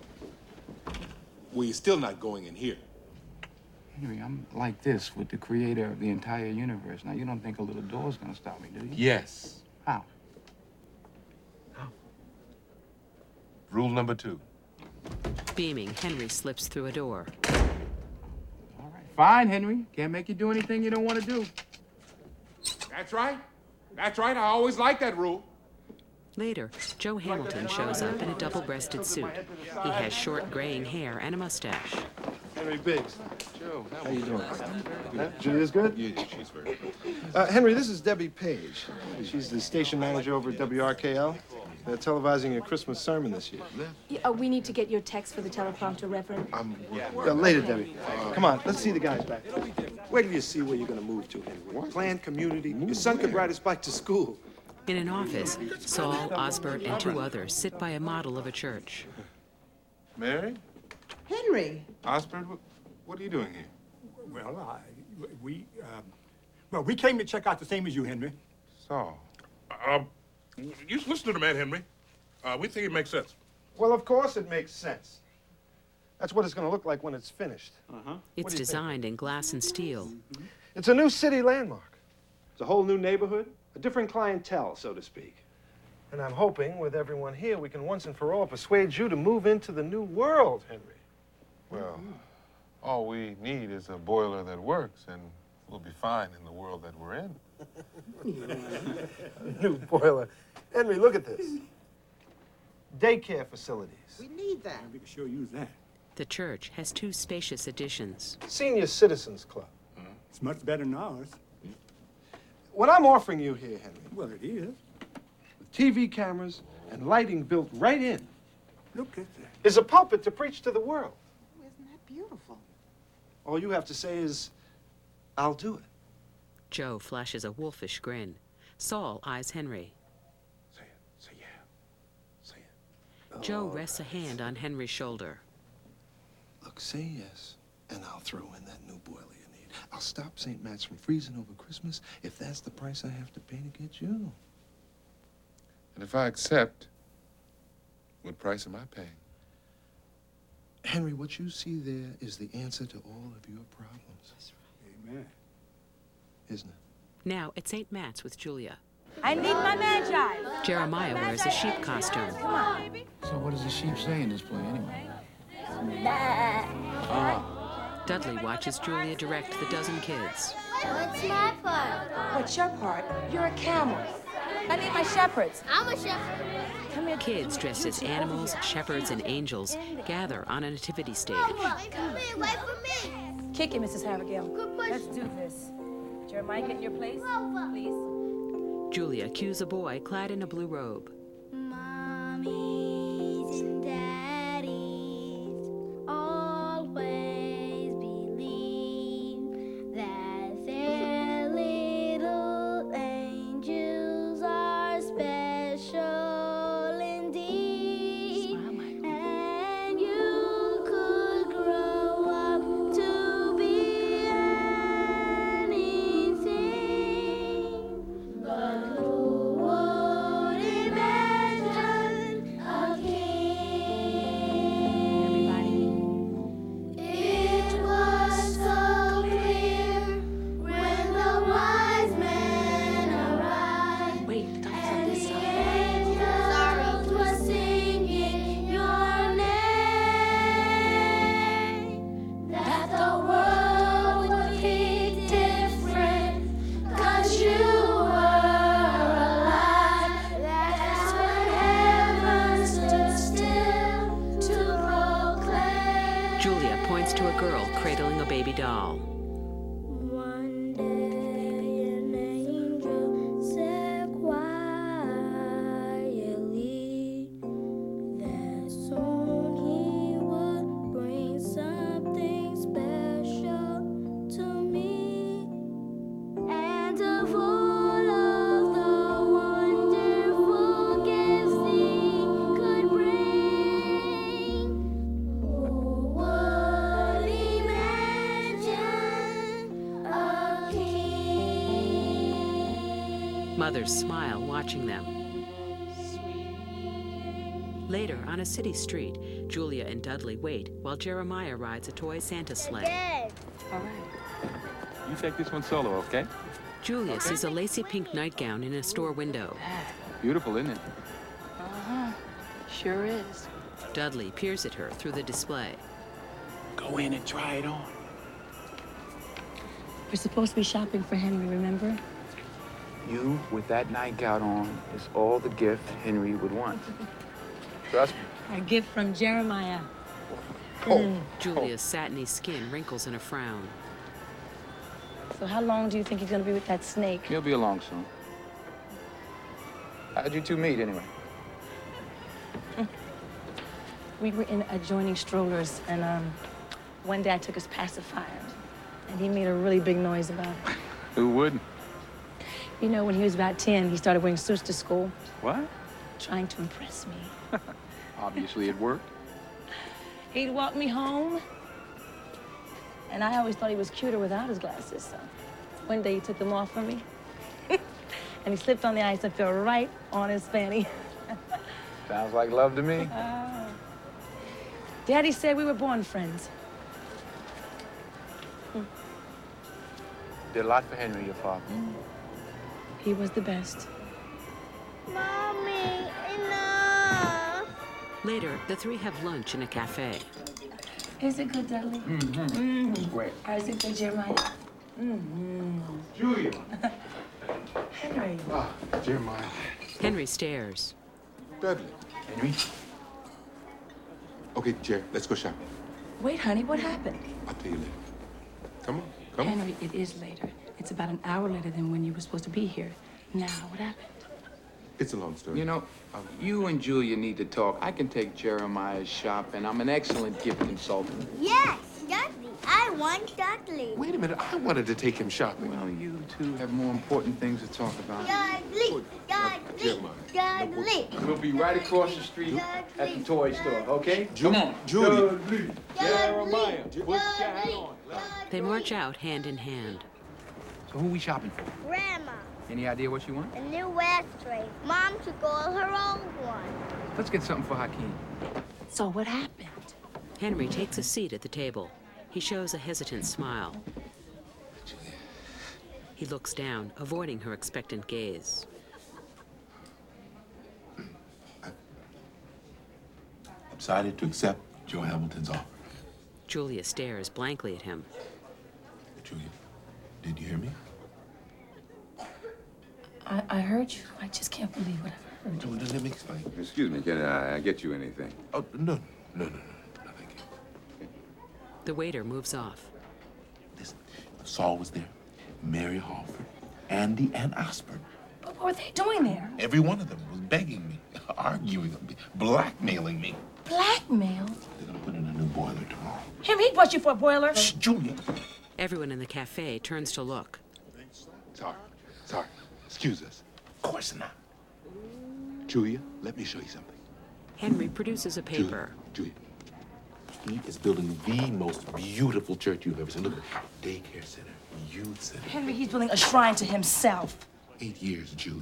Well, you're still not going in here. Henry, I'm like this with the creator of the entire universe. Now, you don't think a little door's gonna stop me, do you? Yes. How? Rule number 2. Beaming, Henry slips through a door. All right. Fine, Henry. Can't make you do anything you don't want to do. That's right. That's right. I always like that rule. Later, Joe Hamilton shows up in a double-breasted suit. He has short graying hair and a mustache. Henry Biggs. Joe, how you doing? Julia's good? Yeah, she's very good. Henry, this is Debbie Page. She's the station manager over at WRKL. They're televising your Christmas sermon this year. We need to get your text for the teleprompter, Reverend. Later, Debbie. Come on, let's see the guys back. Wait till you see where you're going to move to, Henry. Planned community. Your son could ride his bike to school. In an office, Saul, Osbert, and two others sit by a model of a church. Mary? Henry. Osbert, what are you doing here? Well, we came to check out the same as you, Henry. Saul. You listen to the man, Henry. We think it makes sense. Well, of course it makes sense. That's what it's going to look like when it's finished. It's designed in glass and steel. It's a new city landmark. It's a whole new neighborhood, a different clientele, so to speak. And I'm hoping with everyone here, we can once and for all persuade you to move into the new world, Henry. Well, all we need is a boiler that works, and we'll be fine in the world that we're in. New boiler. Henry, look at this. Daycare facilities. We need that. We can sure use that. The church has two spacious additions. Senior Citizens Club. It's much better than ours. What I'm offering you here, Henry. Well, it is. With TV cameras and lighting built right in. Look at that. Is a pulpit to preach to the world. Isn't that beautiful? All you have to say is, I'll do it. Joe flashes a wolfish grin. Saul eyes Henry. Say it. Say yeah. Say it. Joe rests a hand on Henry's shoulder. Look, say yes, and I'll throw in that new boiler you need. I'll stop St. Matt's from freezing over Christmas if that's the price I have to pay to get you. And if I accept, what price am I paying? Henry, what you see there is the answer to all of your problems. That's right. Amen. Isn't it? Now at St. Matt's with Julia. I need my magi. Jeremiah wears a sheep costume. Come on. So what does the sheep say in this play anyway? Dudley watches Julia direct the dozen kids. What's my part? What's your part? You're a camel. I need my shepherds. I'm a shepherd. Come here. Kids dressed as animals, shepherds, and angels gather on a nativity stage. Wait for me. Kick it, Mrs. Havergal. Good push. Let's do this. Jeremiah, get in your place, please. Julia cues a boy clad in a blue robe. Mommies and daddies always believe that their little angels are special indeed. And you could grow up to be anything, but who would imagine a king? It was so clear when the wise men arrived. Wait, the And this the side. angels were singing your name, that the world would be different, 'cause you were alive. That's when heaven stood still to proclaim. Julia points to a girl cradling a baby doll. One day an angel said quietly that soon he would bring something special to me, and of all of the wonderful gifts he could bring, who would imagine a king? Mothers smile watching them. Later, on a city street, Julia and Dudley wait while Jeremiah rides a toy Santa sleigh. All right. You take this one solo, okay? Julia sees a lacy pink nightgown in a store window. Beautiful, isn't it? Uh-huh. Sure is. Dudley peers at her through the display. Go in and try it on. We're supposed to be shopping for Henry, remember? You, with that nightgown on, is all the gift Henry would want. Trust me. A gift from Jeremiah. Julia's satiny skin wrinkles in a frown. So how long do you think he's gonna be with that snake? He'll be along soon. How'd you two meet, anyway? We were in adjoining strollers, and one day I took his pacifier, and he made a really big noise about it. Who wouldn't? You know, when he was about 10, he started wearing suits to school. What? Trying to impress me. Obviously, it worked. He'd walk me home, and I always thought he was cuter without his glasses, so one day he took them off for me, and he slipped on the ice and fell right on his fanny. Sounds like love to me. Daddy said we were born friends. Did a lot for Henry, your father. He was the best. Mommy, enough. Later, the three have lunch in a cafe. Is it good, Dudley? Great. Or is it good, Jeremiah? Julia. Henry. Ah, Jeremiah. Henry stares. Dudley. Henry? Okay, Jerry, let's go shopping. Wait, honey, what happened? I'll tell you later. Come on, come on. Henry, it is later. It's about an hour later than when you were supposed to be here. Now, what happened? It's a long story. You know, you and Julia need to talk. I can take Jeremiah's shopping. I'm an excellent gift consultant. Yes, Dudley. I want Dudley. Wait a minute, I wanted to take him shopping. Well, you two have more important things to talk about. Dudley, Dudley, Dudley. We'll be right across the street at the toy store, okay? Come on, Julia. Jeremiah, put your hat on. They march out hand in hand. So who we shopping for? Grandma, Any idea what you want? a new ashtray. Mom took all her old one. Let's get something for Hakeem. So what happened? Henry takes a seat at the table. He shows a hesitant smile. He looks down, avoiding her expectant gaze. I decided to accept Joe Hamilton's offer. Julia stares blankly at him. Julia, did you hear me? I heard you. I just can't believe what I've heard. Julia, let me explain. Excuse me, can I get you anything? Oh, no, thank you. The waiter moves off. Listen, Saul was there, Mary Hallford, Andy, and Osborne. But what were they doing there? Every one of them was begging me, arguing with me, blackmailing me. Blackmail? They're gonna put in a new boiler tomorrow. Henry, he brought you for a boiler. Shh, Julia. Everyone in the cafe turns to look. Sorry. Excuse us. Of course not. Julia, let me show you something. Henry produces a paper. Julia. He is building the most beautiful church you've ever seen. Look, daycare center, youth center. Henry, he's building a shrine to himself. 8 years, Julia.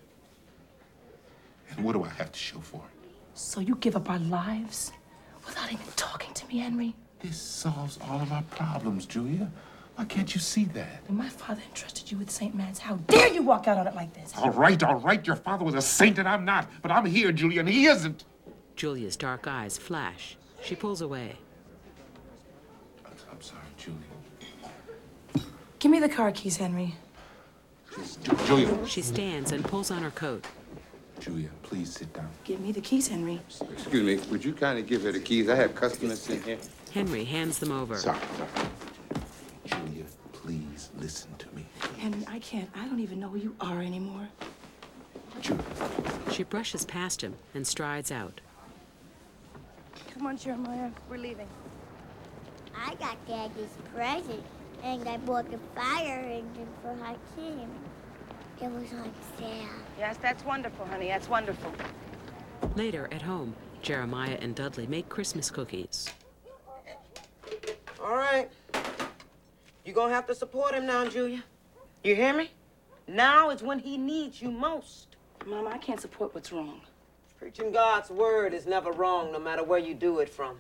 And what do I have to show for it? So you give up our lives without even talking to me, Henry? This solves all of our problems, Julia. Why can't you see that? When my father entrusted you with St. Matt's, how dare you walk out on it like this? All right. Your father was a saint and I'm not. But I'm here, Julia, and he isn't. Julia's dark eyes flash. She pulls away. I'm sorry, Julia. Give me the car keys, Henry. Julia. She stands and pulls on her coat. Julia, please sit down. Give me the keys, Henry. Excuse me, would you kindly give her the keys? I have customers in here. Henry hands them over. Sorry. Julia, please listen to me. Henry, I can't. I don't even know who you are anymore. Julia. She brushes past him and strides out. Come on, Jeremiah. We're leaving. I got Daddy's present, and I bought the fire engine for Hakeem. It was on sale. Yes, that's wonderful, honey. That's wonderful. Later, at home, Jeremiah and Dudley make Christmas cookies. All right. You're gonna have to support him now, Julia. You hear me? Now is when he needs you most. Mama, I can't support what's wrong. Preaching God's word is never wrong, no matter where you do it from.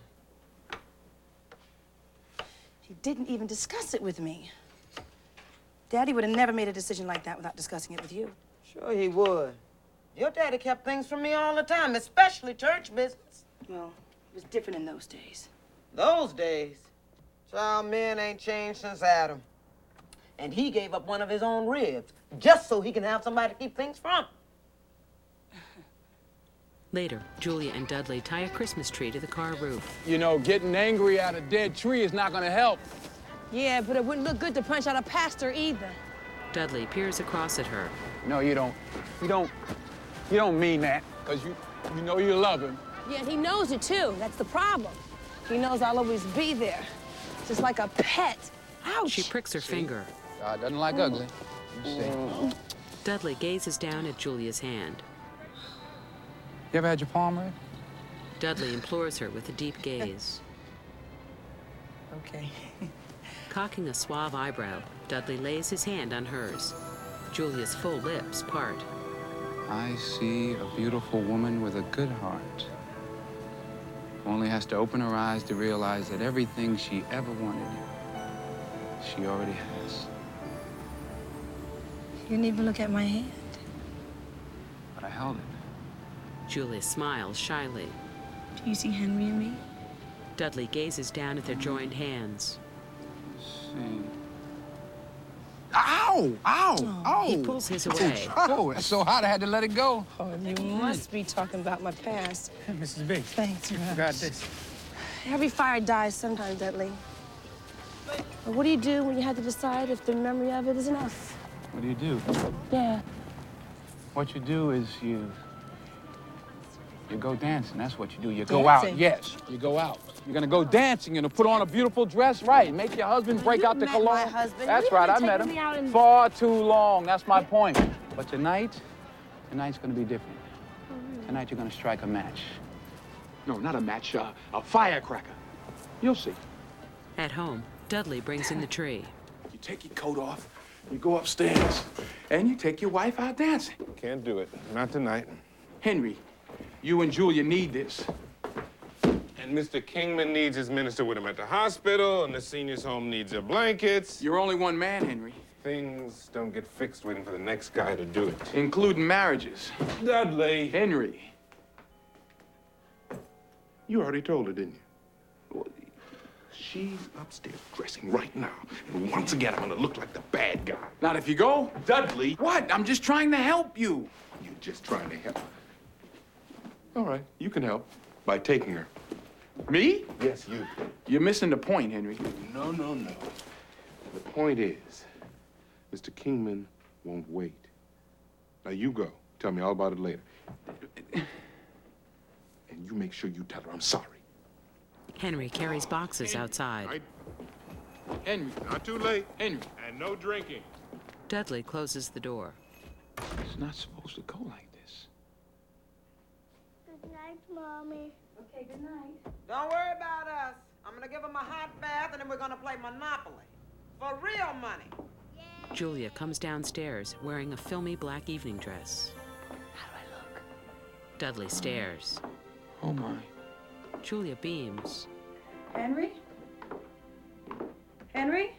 He didn't even discuss it with me. Daddy would have never made a decision like that without discussing it with you. Sure he would. Your daddy kept things from me all the time, especially church business. Well, it was different in those days. Those days? Child, men ain't changed since Adam. And he gave up one of his own ribs just so he can have somebody to keep things from. Later, Julia and Dudley tie a Christmas tree to the car roof. You know, getting angry at a dead tree is not gonna help. Yeah, but it wouldn't look good to punch out a pastor either. Dudley peers across at her. No, you don't. You don't mean that, because you know you love him. Yeah, and he knows it too. That's the problem. He knows I'll always be there. Just like a pet. Ouch! She pricks her finger. God doesn't like ugly. You see. Dudley gazes down at Julia's hand. You ever had your palm read? Dudley implores her with a deep gaze. Okay. Cocking a suave eyebrow, Dudley lays his hand on hers. Julia's full lips part. I see a beautiful woman with a good heart. Who only has to open her eyes to realize that everything she ever wanted, she already has. You didn't even look at my hand. But I held it. Julia smiles shyly. Do you see Henry and me? Dudley gazes down at their joined hands. See. Ow! Ow! Ow! He pulls his away. Oh, it's so hot I had to let it go. Oh, you must be talking about my past. Hey, Mrs. Biggs. Thanks, You forgot this. Every fire dies sometimes, Dudley. But what do you do when you have to decide if the memory of it is enough? What do you do? Yeah. What you do is you go dancing. That's what you do. You go out. Dancing? Yes, you go out. You're gonna go dancing. You're gonna put on a beautiful dress, right? Make your husband break out the met cologne. my husband. That's You right. I haven't met taken me out him. in- Far too long. That's my point. But tonight's gonna be different. Tonight you're gonna strike a match. No, not a match, a firecracker. You'll see. At home, Dudley brings in the tree. You take your coat off, you go upstairs, and you take your wife out dancing. Can't do it. Not tonight. Henry, you and Julia need this. And Mr. Kingman needs his minister with him at the hospital, and the seniors' home needs their blankets. You're only one man, Henry. Things don't get fixed waiting for the next guy to do it. Including marriages. Dudley. Henry. You already told her, didn't you? She's upstairs dressing right now. And once again, I'm gonna look like the bad guy. Not if you go. Dudley. What? I'm just trying to help you. You're just trying to help. All right, you can help by taking her. Me? Yes, you. You're missing the point, Henry. No, no, no. The point is, Mr. Kingman won't wait. Now you go. Tell me all about it later. And you make sure you tell her I'm sorry. Henry carries boxes outside. Henry. Not too late. Henry. And no drinking. Dudley closes the door. It's not supposed to go like this. Good night, Mommy. Okay, good night. Don't worry about us. I'm gonna give him a hot bath and then we're gonna play Monopoly. For real money. Julia comes downstairs wearing a filmy black evening dress. How do I look? Dudley stares. Oh, my. Julia beams. Henry? Henry?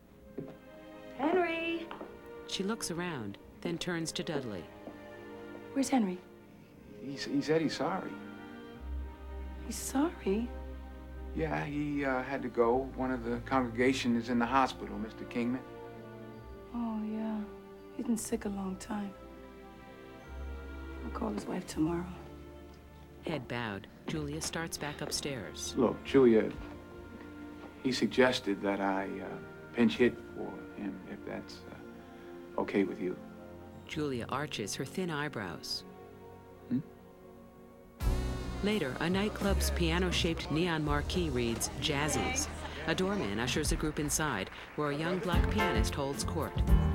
Henry? She looks around, then turns to Dudley. Where's Henry? He said he's sorry. He's sorry. Yeah, he had to go. One of the congregation is in the hospital, Mr. Kingman. Oh, yeah. He's been sick a long time. I'll call his wife tomorrow. Head bowed, Julia starts back upstairs. Look, Julia, he suggested that I pinch hit for him, if that's okay with you. Julia arches her thin eyebrows. Later, a nightclub's piano-shaped neon marquee reads Jazzies. A doorman ushers a group inside, where a young black pianist holds court.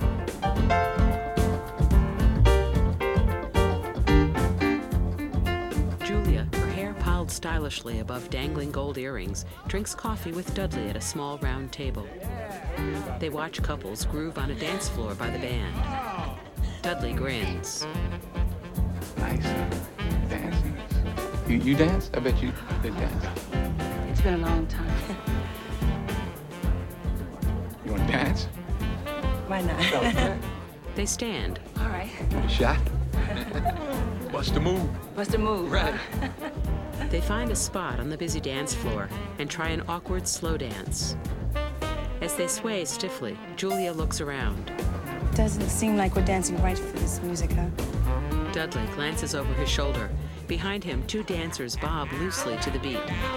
Julia, her hair piled stylishly above dangling gold earrings, drinks coffee with Dudley at a small round table. They watch couples groove on a dance floor by the band. Dudley grins. Nice dancing. You dance? I bet you did dance. It's been a long time. You want to dance? Why not? They stand. All right. Shot? Bust a move. Bust a move. Right. They find a spot on the busy dance floor and try an awkward slow dance. As they sway stiffly, Julia looks around. Doesn't seem like we're dancing right for this music, huh? Dudley glances over his shoulder. Behind him, two dancers bob loosely to the beat.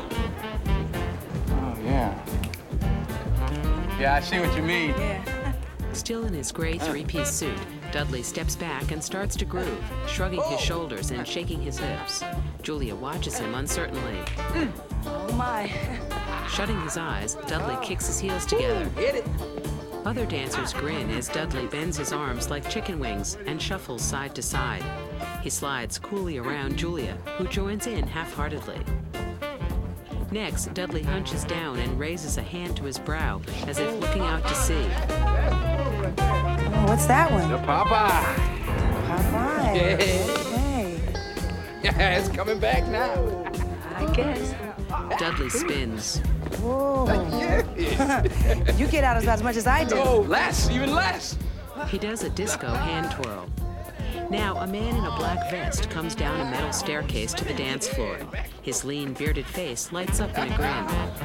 Oh, yeah. Yeah, I see what you mean. Yeah. Still in his gray three-piece suit, Dudley steps back and starts to groove, shrugging his shoulders and shaking his hips. Julia watches him uncertainly. Oh, my. Shutting his eyes, Dudley kicks his heels together. Hit it. Other dancers grin as Dudley bends his arms like chicken wings and shuffles side to side. He slides coolly around Julia, who joins in half-heartedly. Next, Dudley hunches down and raises a hand to his brow, as if looking out to sea. Oh, what's that one? The Popeye. Popeye. Yeah. Hey. Yeah, it's coming back now. I guess. Dudley spins. Whoa. You get out as much as I do. Oh, less, even less. He does a disco hand twirl. Now, a man in a black vest comes down a metal staircase to the dance floor. His lean, bearded face lights up in a grin.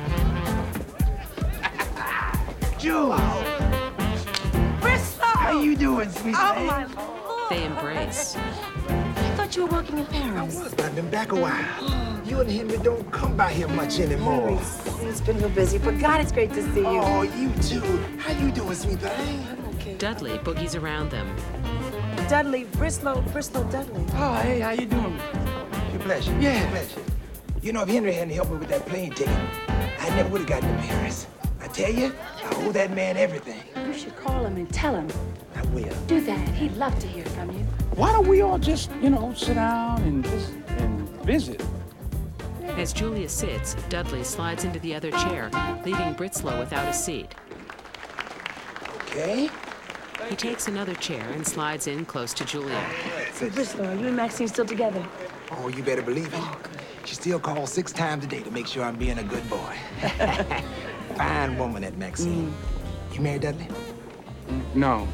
Jules! Bristol! How you doing, sweet Oh, my thing? Lord. They embrace. I thought you were working in Paris. I've been back a while. You and Henry don't come by here much anymore. He's been real busy, but God, it's great to see you. Oh, you too. How you doing, sweet thing? Okay. Dudley boogies around them. Dudley, Bristol Dudley. Oh, hey, how you doing? Your pleasure. Yeah. Your pleasure. You know, if Henry hadn't helped me with that plane ticket, I never would have gotten to Paris. I tell you, I owe that man everything. You should call him and tell him. I will. Do that. He'd love to hear from you. Why don't we all just, sit down and visit? As Julia sits, Dudley slides into the other chair, leaving Britslow without a seat. Okay. He takes another chair and slides in close to Julia. So, Bristol, are you and Maxine still together? Oh, you better believe it. She still calls 6 times a day to make sure I'm being a good boy. Fine woman, that Maxine. You married Dudley? No.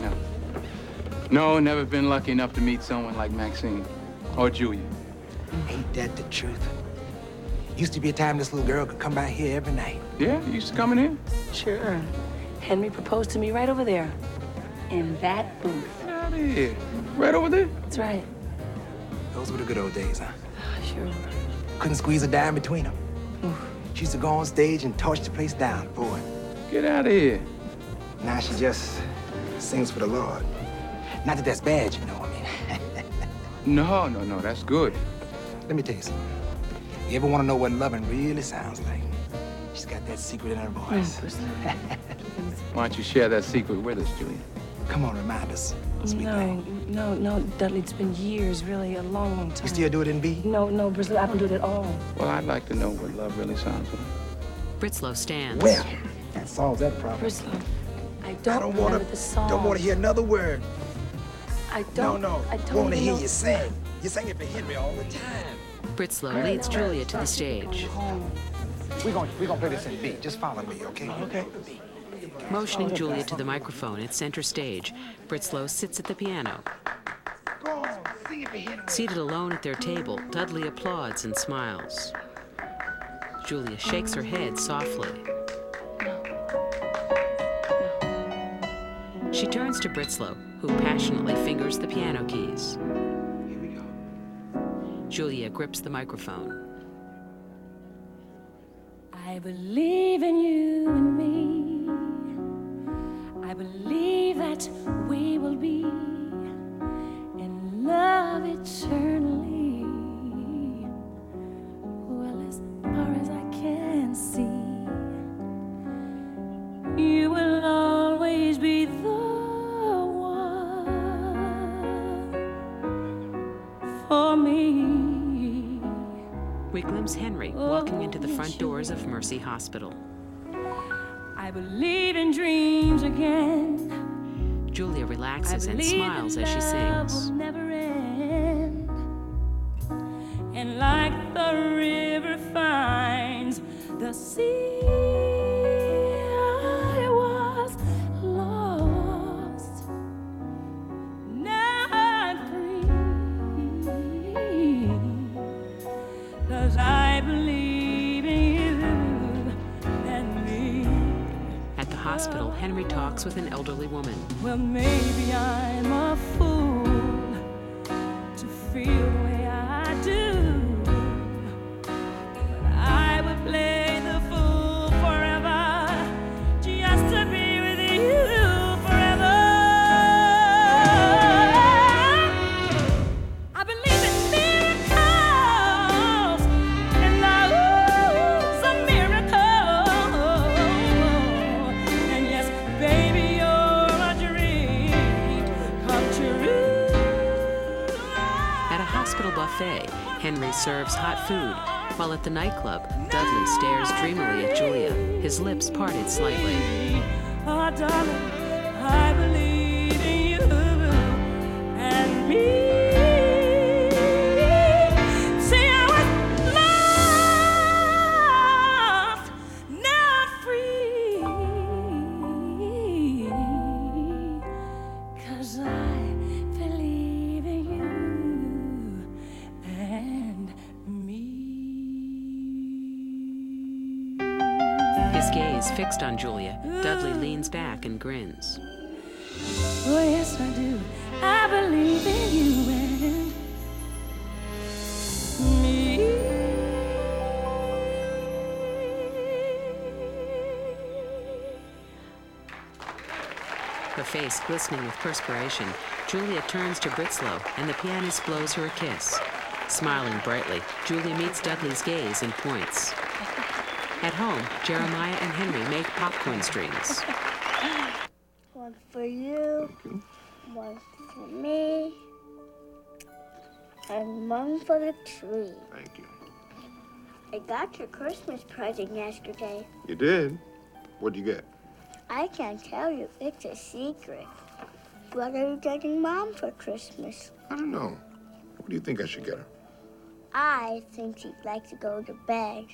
No, never been lucky enough to meet someone like Maxine or Julia. Ain't that the truth? Used to be a time this little girl could come by here every night. Yeah, you used to come in here? Sure. Henry proposed to me right over there, in that booth. Get out of here. Right over there? That's right. Those were the good old days, huh? Sure. Couldn't squeeze a dime between them. She used to go on stage and torch the place down, boy. Get out of here. Now she just sings for the Lord. Not that that's bad, you know, I mean. No, that's good. Let me tell you something. You ever want to know what loving really sounds like? She's got that secret in her voice. Why don't you share that secret with us, Julia? Come on, remind us, sweet thing. No, Dudley, it's been years, really, a long, long time. You still do it in B? No, Bristol, I don't do it at all. Well, I'd like to know what love really sounds like. Britslow stands. Well, that solves that problem. Bristol, I don't remember wanna, the song. Don't want to hear another word. I don't. No, I don't want to even hear know. you sing. You sing it for Henry all the time. Britslow leads Julia to the stage. We're gonna play this in B. Just follow me, okay? Okay. Motioning Julia to the microphone at center stage, Britslow sits at the piano. Go on, sing it for Henry. Seated alone at their table, Dudley applauds and smiles. Julia shakes her head softly. She turns to Britslow, who passionately fingers the piano keys. Here we go. Julia grips the microphone. I believe in you and me. I believe that we will be in love eternally. Well, as far as I can see, you will always be the one for me. We glimpse Henry walking into the front doors of Mercy Hospital. I believe in dreams again. Julia relaxes and I believe smiles that as she love sings. will never end. And like the river finds the sea, I was lost. Now I'm free. 'Cause Henry talks with an elderly woman. Well, maybe I'm a fool to feel the way I do. But I would play the fool forever just to be with you forever. I believe in miracles and love's a miracle. And yes, baby, you're a dream come true. At a hospital buffet, Henry serves hot food, while at the nightclub, Dudley stares dreamily at Julia, his lips parted slightly. Oh, darling, I believe in you and me. See, I was lost, now free. 'Cause I believe in you and me. His gaze fixed on Julia, Dudley leans back and grins. Oh, yes, I do. I believe in you and me. Her face glistening with perspiration, Julia turns to Britzlow, and the pianist blows her a kiss. Smiling brightly, Julia meets Dudley's gaze and points. At home, Jeremiah and Henry make popcorn strings. One for you, one for me, and one for the tree. Thank you. I got your Christmas present yesterday. You did? What'd you get? I can't tell you. It's a secret. What are you getting Mom for Christmas? I don't know. What do you think I should get her? I think she'd like to go to bed.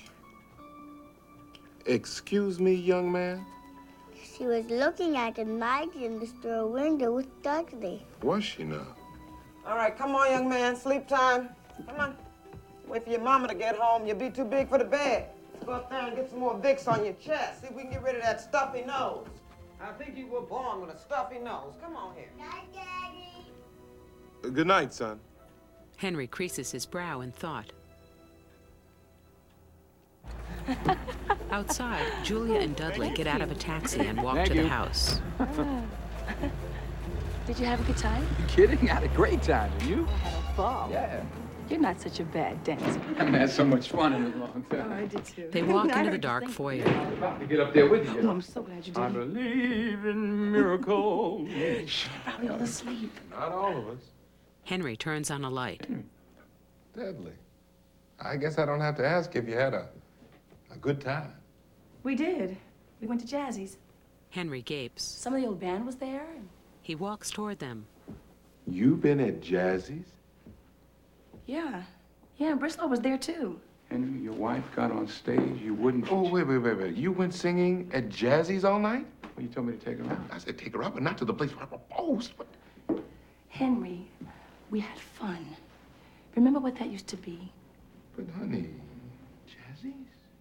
Excuse me, young man? She was looking at the night in the store window with Dudley. Was she now? All right, come on, young man. Sleep time. Come on. Wait for your mama to get home. You'll be too big for the bed. Let's go up there and get some more Vicks on your chest. See if we can get rid of that stuffy nose. I think you were born with a stuffy nose. Come on here. Night, Daddy. Good night, son. Henry creases his brow in thought. Outside, Julia and Dudley get out of a taxi and walk to the house. Did you have a good time? You kidding? I had a great time. And you? I had a ball. Yeah. You're not such a bad dancer. I haven't had so much fun in a long time. Oh, I did too. They walk into the dark foyer. I'm about to get up there with you. Oh, I'm so glad you did. I believe in miracles. Shh, probably all asleep. Not all of us. Henry turns on a light. Dudley, I guess I don't have to ask if you had a good time. We did. We went to Jazzy's. Henry gapes. Some of the old band was there. He walks toward them. You been at Jazzy's? Yeah. Yeah, and Bristow was there too. Henry, your wife got on stage. You wouldn't. Oh, wait. You went singing at Jazzy's all night? Well, you told me to take her out. I said take her out, but not to the place where I proposed. But... Henry, we had fun. Remember what that used to be? But, honey, Jazzy's?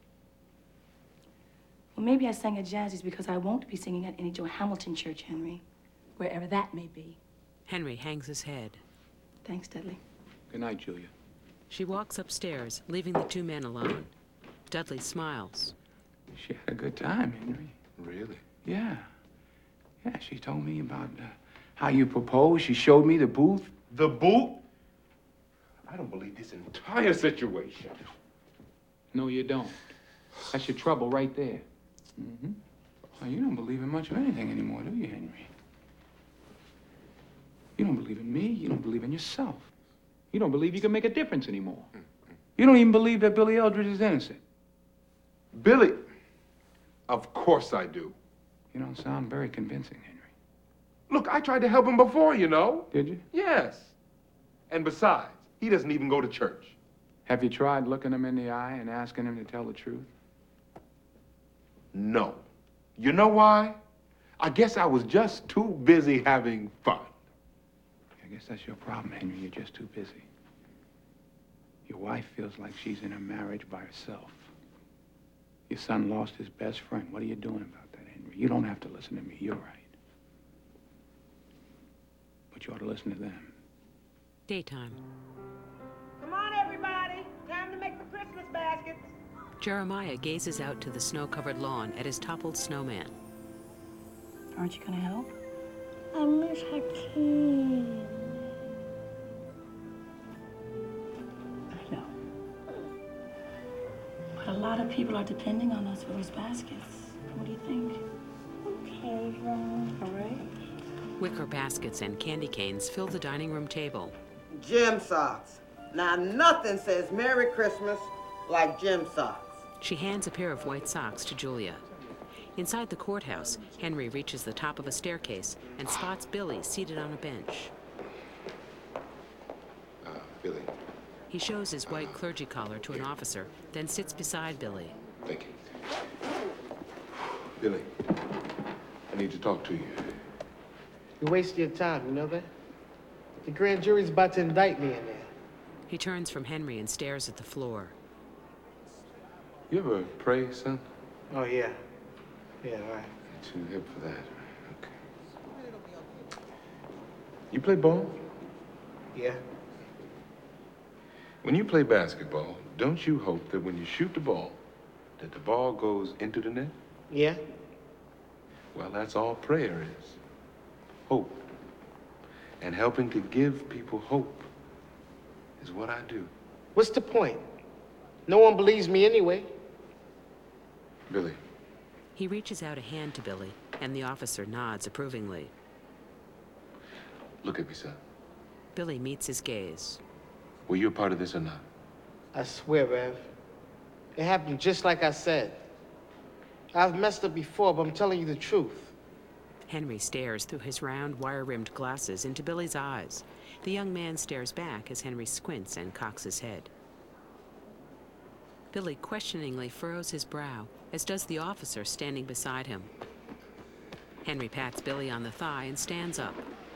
Well, maybe I sang at Jazzy's because I won't be singing at any Joe Hamilton church, Henry. Wherever that may be. Henry hangs his head. Thanks, Dudley. Good night, Julia. She walks upstairs, leaving the two men alone. Dudley smiles. She had a good time, Henry. Really? Yeah. Yeah, she told me about how you proposed. She showed me the booth. The booth? I don't believe this entire situation. No, you don't. That's your trouble right there. Mm-hmm. Well, you don't believe in much of anything anymore, do you, Henry? You don't believe in me. You don't believe in yourself. You don't believe you can make a difference anymore. You don't even believe that Billy Eldridge is innocent. Billy? Of course I do. You don't sound very convincing, Henry. Look, I tried to help him before, you know. Did you? Yes. And besides, he doesn't even go to church. Have you tried looking him in the eye and asking him to tell the truth? No. You know why? I guess I was just too busy having fun. I guess that's your problem, Henry. You're just too busy. Your wife feels like she's in a marriage by herself. Your son lost his best friend. What are you doing about that, Henry? You don't have to listen to me. You're right. But you ought to listen to them. Daytime. Come on, everybody. Time to make the Christmas baskets. Jeremiah gazes out to the snow-covered lawn at his toppled snowman. Aren't you gonna help? I miss Hakeem. I know. But a lot of people are depending on us for those baskets. What do you think? Okay, Ron. All right. Wicker baskets and candy canes fill the dining room table. Gym socks. Now, nothing says Merry Christmas like gym socks. She hands a pair of white socks to Julia. Inside the courthouse, Henry reaches the top of a staircase and spots Billy seated on a bench. Billy. He shows his white clergy collar to an officer, then sits beside Billy. Thank you. Billy, I need to talk to you. You're wasting your time, you know that? The grand jury's about to indict me in there. He turns from Henry and stares at the floor. You ever pray, son? Oh, yeah. Yeah, all right. Too hip for that. Okay. You play ball? Yeah. When you play basketball, don't you hope that when you shoot the ball, that the ball goes into the net? Yeah. Well, that's all prayer is. Hope. And helping to give people hope is what I do. What's the point? No one believes me anyway. Billy. He reaches out a hand to Billy, and the officer nods approvingly. Look at me, son. Billy meets his gaze. Were you a part of this or not? I swear, Rev. It happened just like I said. I've messed up before, but I'm telling you the truth. Henry stares through his round, wire-rimmed glasses into Billy's eyes. The young man stares back as Henry squints and cocks his head. Billy questioningly furrows his brow, as does the officer standing beside him. Henry pats Billy on the thigh and stands up.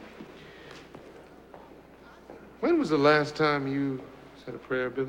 When was the last time you said a prayer, Billy?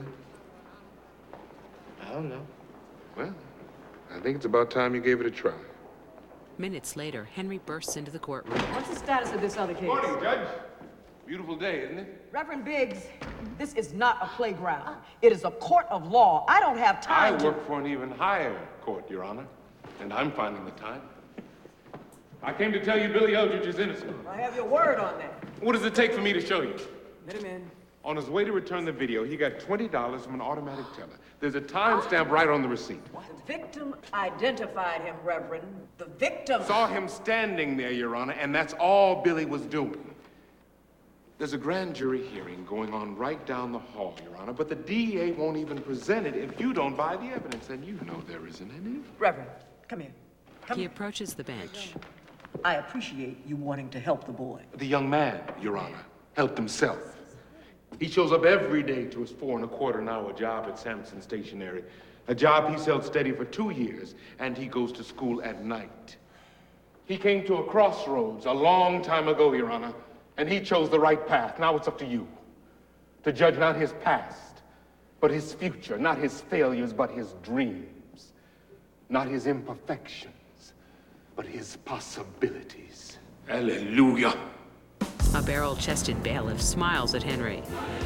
I don't know. Well, I think it's about time you gave it a try. Minutes later, Henry bursts into the courtroom. What's the status of this other case? Morning, Judge. Beautiful day, isn't it? Reverend Biggs, this is not a playground. It is a court of law. I don't have time I work for an even higher court, Your Honor, and I'm finding the time. I came to tell you Billy Eldridge is innocent. I have your word on that. What does it take for me to show you? Let him in. On his way to return the video, he got $20 from an automatic teller. There's a timestamp right on the receipt. The victim identified him, Reverend. The victim... Saw him standing there, Your Honor, and that's all Billy was doing. There's a grand jury hearing going on right down the hall, Your Honor, but the DA won't even present it if you don't buy the evidence, and you know there isn't any. Reverend, come here. He approaches the bench. I appreciate you wanting to help the boy. The young man, Your Honor, helped himself. He shows up every day to his 4 1/4 an hour job at Sampson Stationery, a job he's held steady for 2 years, and he goes to school at night. He came to a crossroads a long time ago, Your Honor, and he chose the right path. Now it's up to you to judge not his past, but his future, not his failures, but his dreams, not his imperfections, but his possibilities. Hallelujah. A barrel-chested bailiff smiles at Henry.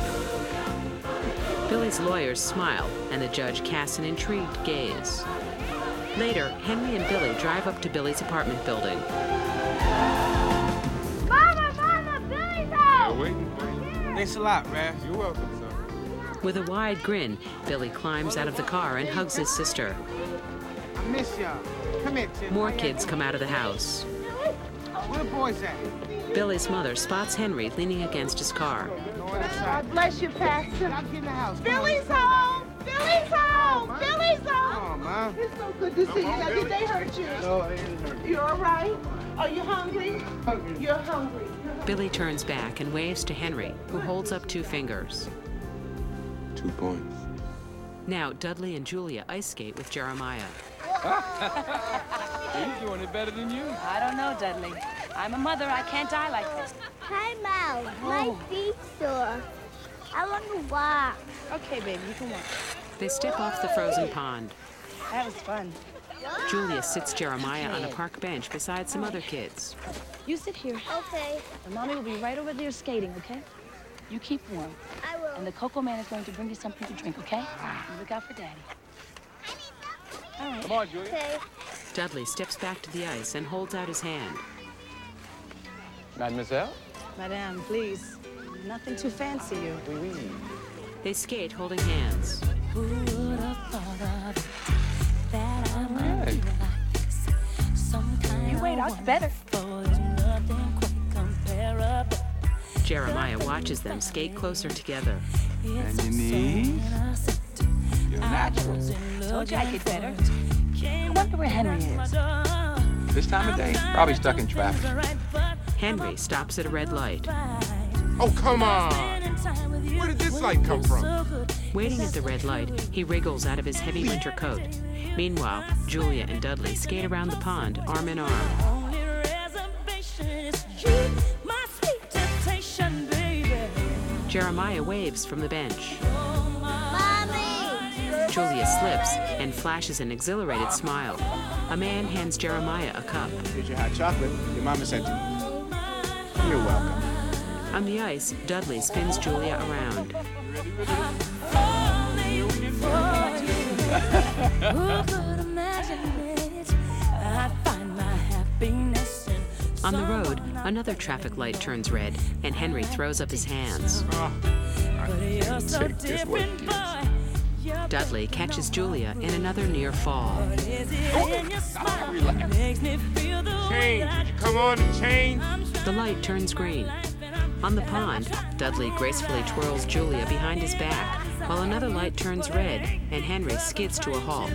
Billy's lawyers smile, and the judge casts an intrigued gaze. Later, Henry and Billy drive up to Billy's apartment building. Mama, Billy's home! We're waiting for you. Thanks a lot, Rev. You're welcome, son. With a wide grin, Billy climbs out of the car and hugs his sister. I miss y'all. Come here, Tim. More kids come out of the house. Where the boys at? Billy's mother spots Henry leaning against his car. God bless you, Pastor. I'll get in the house. Billy's home! Billy's home! Billy's home! Come on, Mom. It's so good to see you. Now, did they hurt you? No, they didn't hurt me. You all right? Are you hungry? You're hungry. Billy turns back and waves to Henry, who holds up 2 fingers. 2 points. Now, Dudley and Julia ice skate with Jeremiah. He's doing it better than you. I don't know, Dudley. I'm a mother. I can't die like this. Time out. My feet sore. I want to walk. Okay, baby, you can walk. They step off the frozen pond. That was fun. Julia sits Jeremiah on a park bench beside some other kids. You sit here. Okay. And Mommy will be right over there skating, okay? You keep warm. I will. And the Cocoa Man is going to bring you something to drink, okay? You look out for Daddy. All right. Come on, Julia. Okay. Dudley steps back to the ice and holds out his hand. Mademoiselle? Madame, please. Nothing too fancy, you. Oui. They skate holding hands. Who would have thought of it, that I might be like this? Some kind you wait, I'll better. Jeremiah watches them skate closer together. And your knees. You're natural. Told you I'd get better. I wonder where Henry is. This time of day, probably stuck in traffic. Henry stops at a red light. Oh, come on! Where did this light come from? Waiting at the red light, he wriggles out of his heavy winter coat. Meanwhile, Julia and Dudley skate around the pond, arm in arm. Jeremiah waves from the bench. Mommy! Julia slips and flashes an exhilarated smile. A man hands Jeremiah a cup. Here's your hot chocolate. Your mama sent it. You're welcome. On the ice, Dudley spins Julia around. On the road, another traffic light turns red, and Henry throws up his hands. Take this one, kids. Dudley catches Julia in another near fall. Change. Come on and change. The light turns green. On the pond, Dudley gracefully twirls Julia behind his back, while another light turns red and Henry skids to a halt.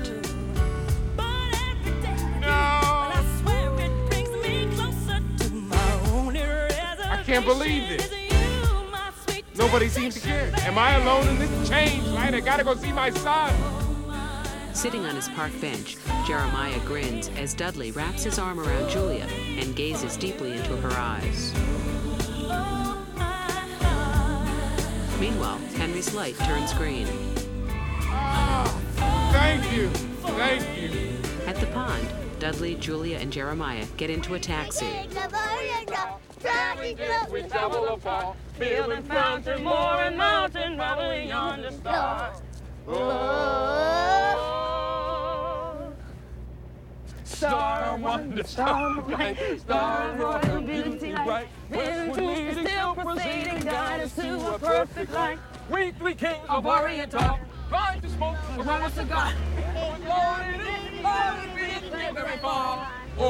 I can't believe this. Nobody seems to care. Am I alone in this change, right? I gotta go see my son. Sitting on his park bench, Jeremiah grins as Dudley wraps his arm around Julia and gazes deeply into her eyes. Meanwhile, Henry's light turns green. Thank you. Thank you. At the pond, Dudley, Julia, and Jeremiah get into a taxi. We travel afar, building fountain, more and mountain, rolling on the stars. Star wonder, star bright, star royal beauty light. Then truth is still proceeding, guide us to a perfect light. We three kings of Orient talk, trying to smoke a cigar. Oh, glory, we live very far.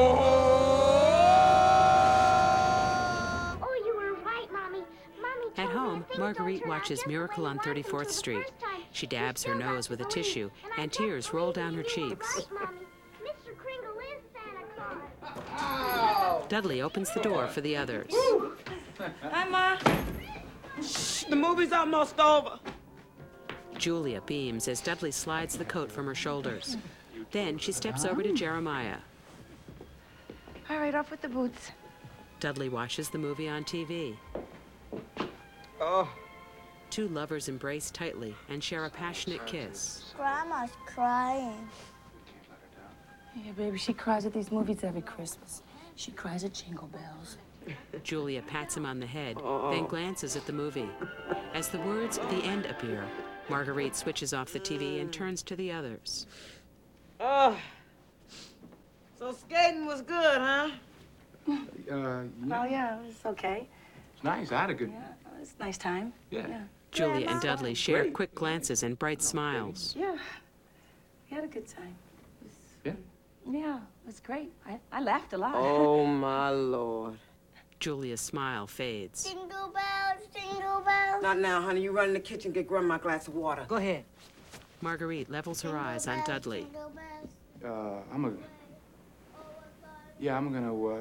Oh, you were right, Mommy. Mommy At home, Marguerite watches Miracle on 34th Street. She dabs her nose with a tissue, and tears roll down her cheeks. Mr. Kringle is Santa Claus. Dudley opens the door for the others. Hi, Ma. Shh, the movie's almost over. Julia beams as Dudley slides the coat from her shoulders. Then she steps over to Jeremiah. All right, off with the boots. Dudley watches the movie on TV. Oh. Two lovers embrace tightly and share a passionate kiss. Grandma's crying. Yeah, baby, she cries at these movies every Christmas. She cries at Jingle Bells. Julia pats him on the head, then glances at the movie. As the words "the end" appear, Marguerite switches off the TV and turns to the others. Oh. So skating was good, huh? Yeah. Oh, yeah, it was okay. It's nice. I had a good... Yeah, it was a nice time. Yeah. Julia and Dudley share quick glances and bright smiles. Yeah, we had a good time. Yeah? Yeah, it was great. I laughed a lot. Oh, my Lord. Julia's smile fades. Jingle bells, jingle bells. Not now, honey. You run in the kitchen, get Grandma a glass of water. Go ahead. Marguerite levels her eyes on Dudley. I'm gonna... Yeah, I'm gonna, All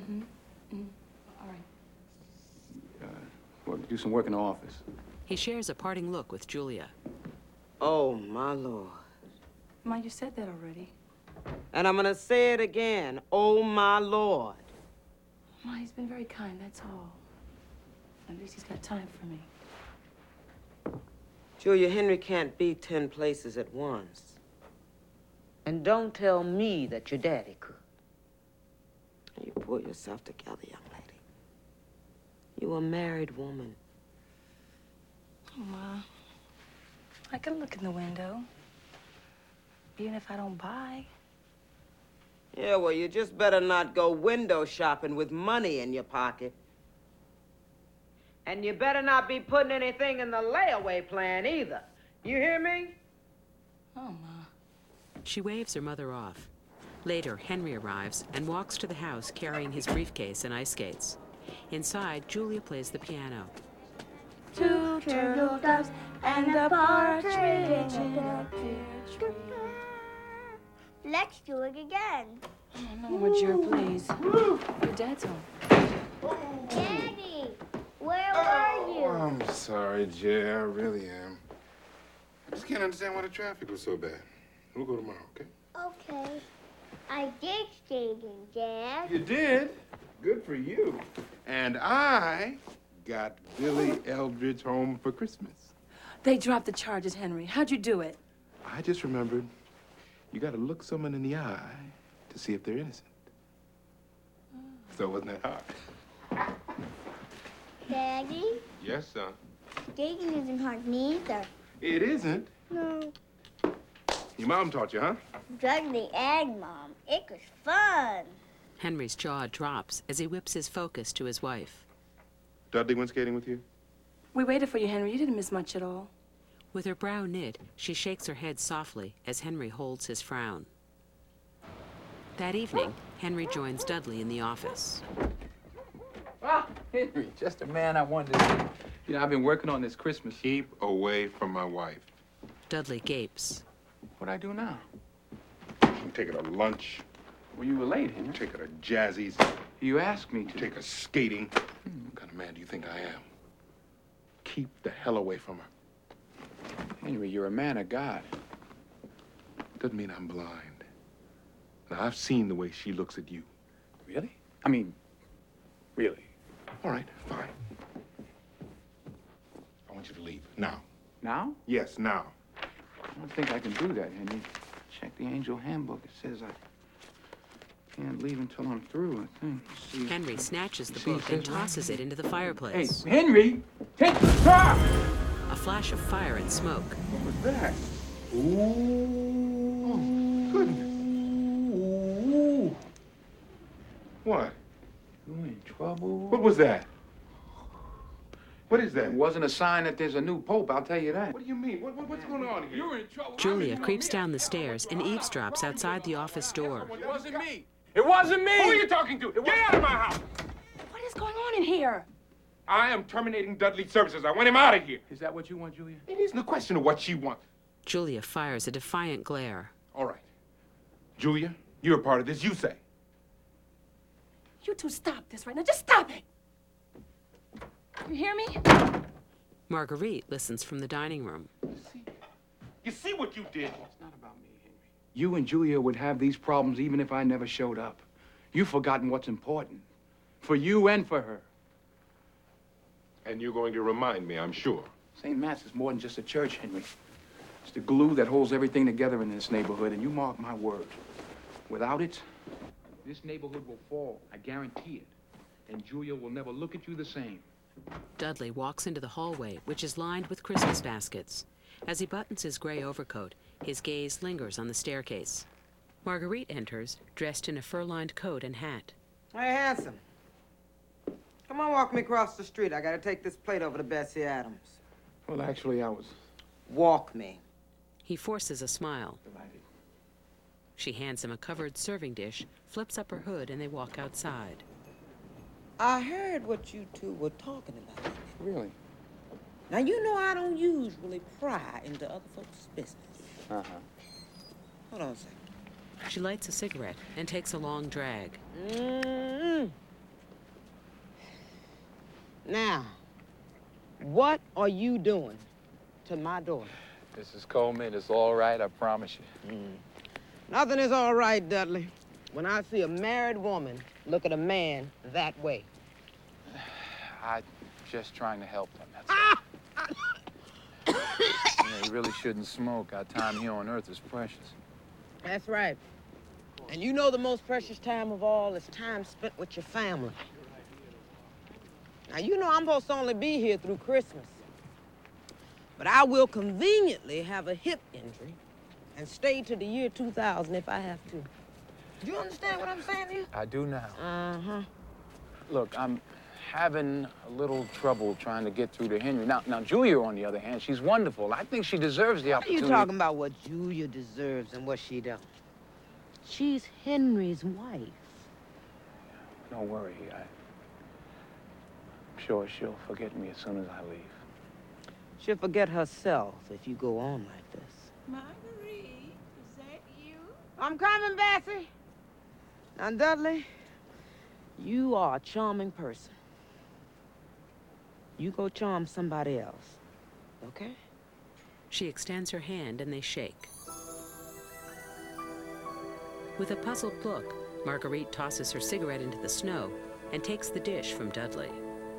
right. do some work in the office. He shares a parting look with Julia. Oh, my Lord. Ma, you said that already. And I'm gonna say it again. Oh, my Lord. Ma, he's been very kind, that's all. At least he's got time for me. Julia, Henry can't be 10 places at once. And don't tell me that your daddy could. You pull yourself together, young lady. You a married woman. Oh, Ma. I can look in the window. Even if I don't buy. Yeah, well, you just better not go window shopping with money in your pocket. And you better not be putting anything in the layaway plan either. You hear me? Oh, Ma. She waves her mother off. Later, Henry arrives and walks to the house carrying his briefcase and ice skates. Inside, Julia plays the piano. Two turtle doves and a partridge in a pear tree. Let's do it again. Oh, no, Roger, please. Your dad's home. Daddy, where were you? I'm sorry, Jay. I really am. I just can't understand why the traffic was so bad. We'll go tomorrow, okay? Okay. I did skating, Dad. You did? Good for you. And I got Billy Eldridge home for Christmas. They dropped the charges, Henry. How'd you do it? I just remembered you got to look someone in the eye to see if they're innocent. So it wasn't that hard. Daddy, Yes, son. skating isn't hard neither. It isn't. No. Your mom taught you, huh? Dudley and Mom. It was fun. Henry's jaw drops as he whips his focus to his wife. Dudley went skating with you? We waited for you, Henry. You didn't miss much at all. With her brow knit, she shakes her head softly as Henry holds his frown. That evening, Henry joins Dudley in the office. Ah, Henry, just a man I wanted to see. You know, I've been working on this Christmas. Keep away from my wife. Dudley gapes. What'd I do now? You take her to lunch. Well, you were late, Henry. Take her to Jazzy's. You asked me to. Take her skating. What kind of man do you think I am? Keep the hell away from her. Henry, you're a man of God. Doesn't mean I'm blind. Now, I've seen the way she looks at you. Really? I mean, really? All right, fine. I want you to leave. Now. Now? Yes, now. I don't think I can do that, Henry. Check the Angel Handbook. It says I can't leave until I'm through, I think. Let's see. Henry snatches the See, book and tosses it into the fireplace. Hey, Henry! Hey, stop! A flash of fire and smoke. What was that? Ooh. Oh, goodness. Ooh. What? You in trouble? What was that? What is that? It wasn't a sign that there's a new pope, I'll tell you that. What do you mean? What's going on here? You're in trouble. Julia creeps down the stairs and eavesdrops outside the office door. It wasn't me. It wasn't me. Who are you talking to? Get out of my house! What is going on in here? I am terminating Dudley's services. I want him out of here. Is that what you want, Julia? It isn't a question of what she wants. Julia fires a defiant glare. All right. Julia, you're a part of this. You say. You two stop this right now. Just stop it. You hear me? Marguerite listens from the dining room. You see what you did? It's not about me, Henry. You and Julia would have these problems even if I never showed up. You've forgotten what's important. For you and for her. And you're going to remind me, I'm sure. St. Matt's is more than just a church, Henry. It's the glue that holds everything together in this neighborhood, and you mark my word. Without it, this neighborhood will fall. I guarantee it. And Julia will never look at you the same. Dudley walks into the hallway, which is lined with Christmas baskets. As he buttons his gray overcoat, his gaze lingers on the staircase. Marguerite enters, dressed in a fur-lined coat and hat. Hey, handsome. Come on, walk me across the street. I gotta take this plate over to Bessie Adams. Well, actually, I was... Walk me. He forces a smile. Delighted. She hands him a covered serving dish, flips up her hood, and they walk outside. I heard what you two were talking about. Really? Now, you know I don't usually pry into other folks' business. Uh-huh. Hold on a second. She lights a cigarette and takes a long drag. Now, what are you doing to my daughter? Mrs. Coleman, it's all right, I promise you. Nothing is all right, Dudley. When I see a married woman look at a man that way. I'm just trying to help them, that's all. You really shouldn't smoke. Our time here on Earth is precious. That's right. And you know the most precious time of all is time spent with your family. Now, you know I'm supposed to only be here through Christmas. But I will conveniently have a hip injury and stay to the year 2000 if I have to. Do you understand what I'm saying here? I do now. Uh-huh. Look, I'm having a little trouble trying to get through to Henry. Now, Julia, on the other hand, she's wonderful. I think she deserves the opportunity. What are you talking about what Julia deserves and what she don't? She's Henry's wife. Don't worry. I'm sure she'll forget me as soon as I leave. She'll forget herself if you go on like this. Marguerite, is that you? I'm coming, Bessie. Now, Dudley, you are a charming person. You go charm somebody else, okay? She extends her hand and they shake. With a puzzled look, Marguerite tosses her cigarette into the snow and takes the dish from Dudley.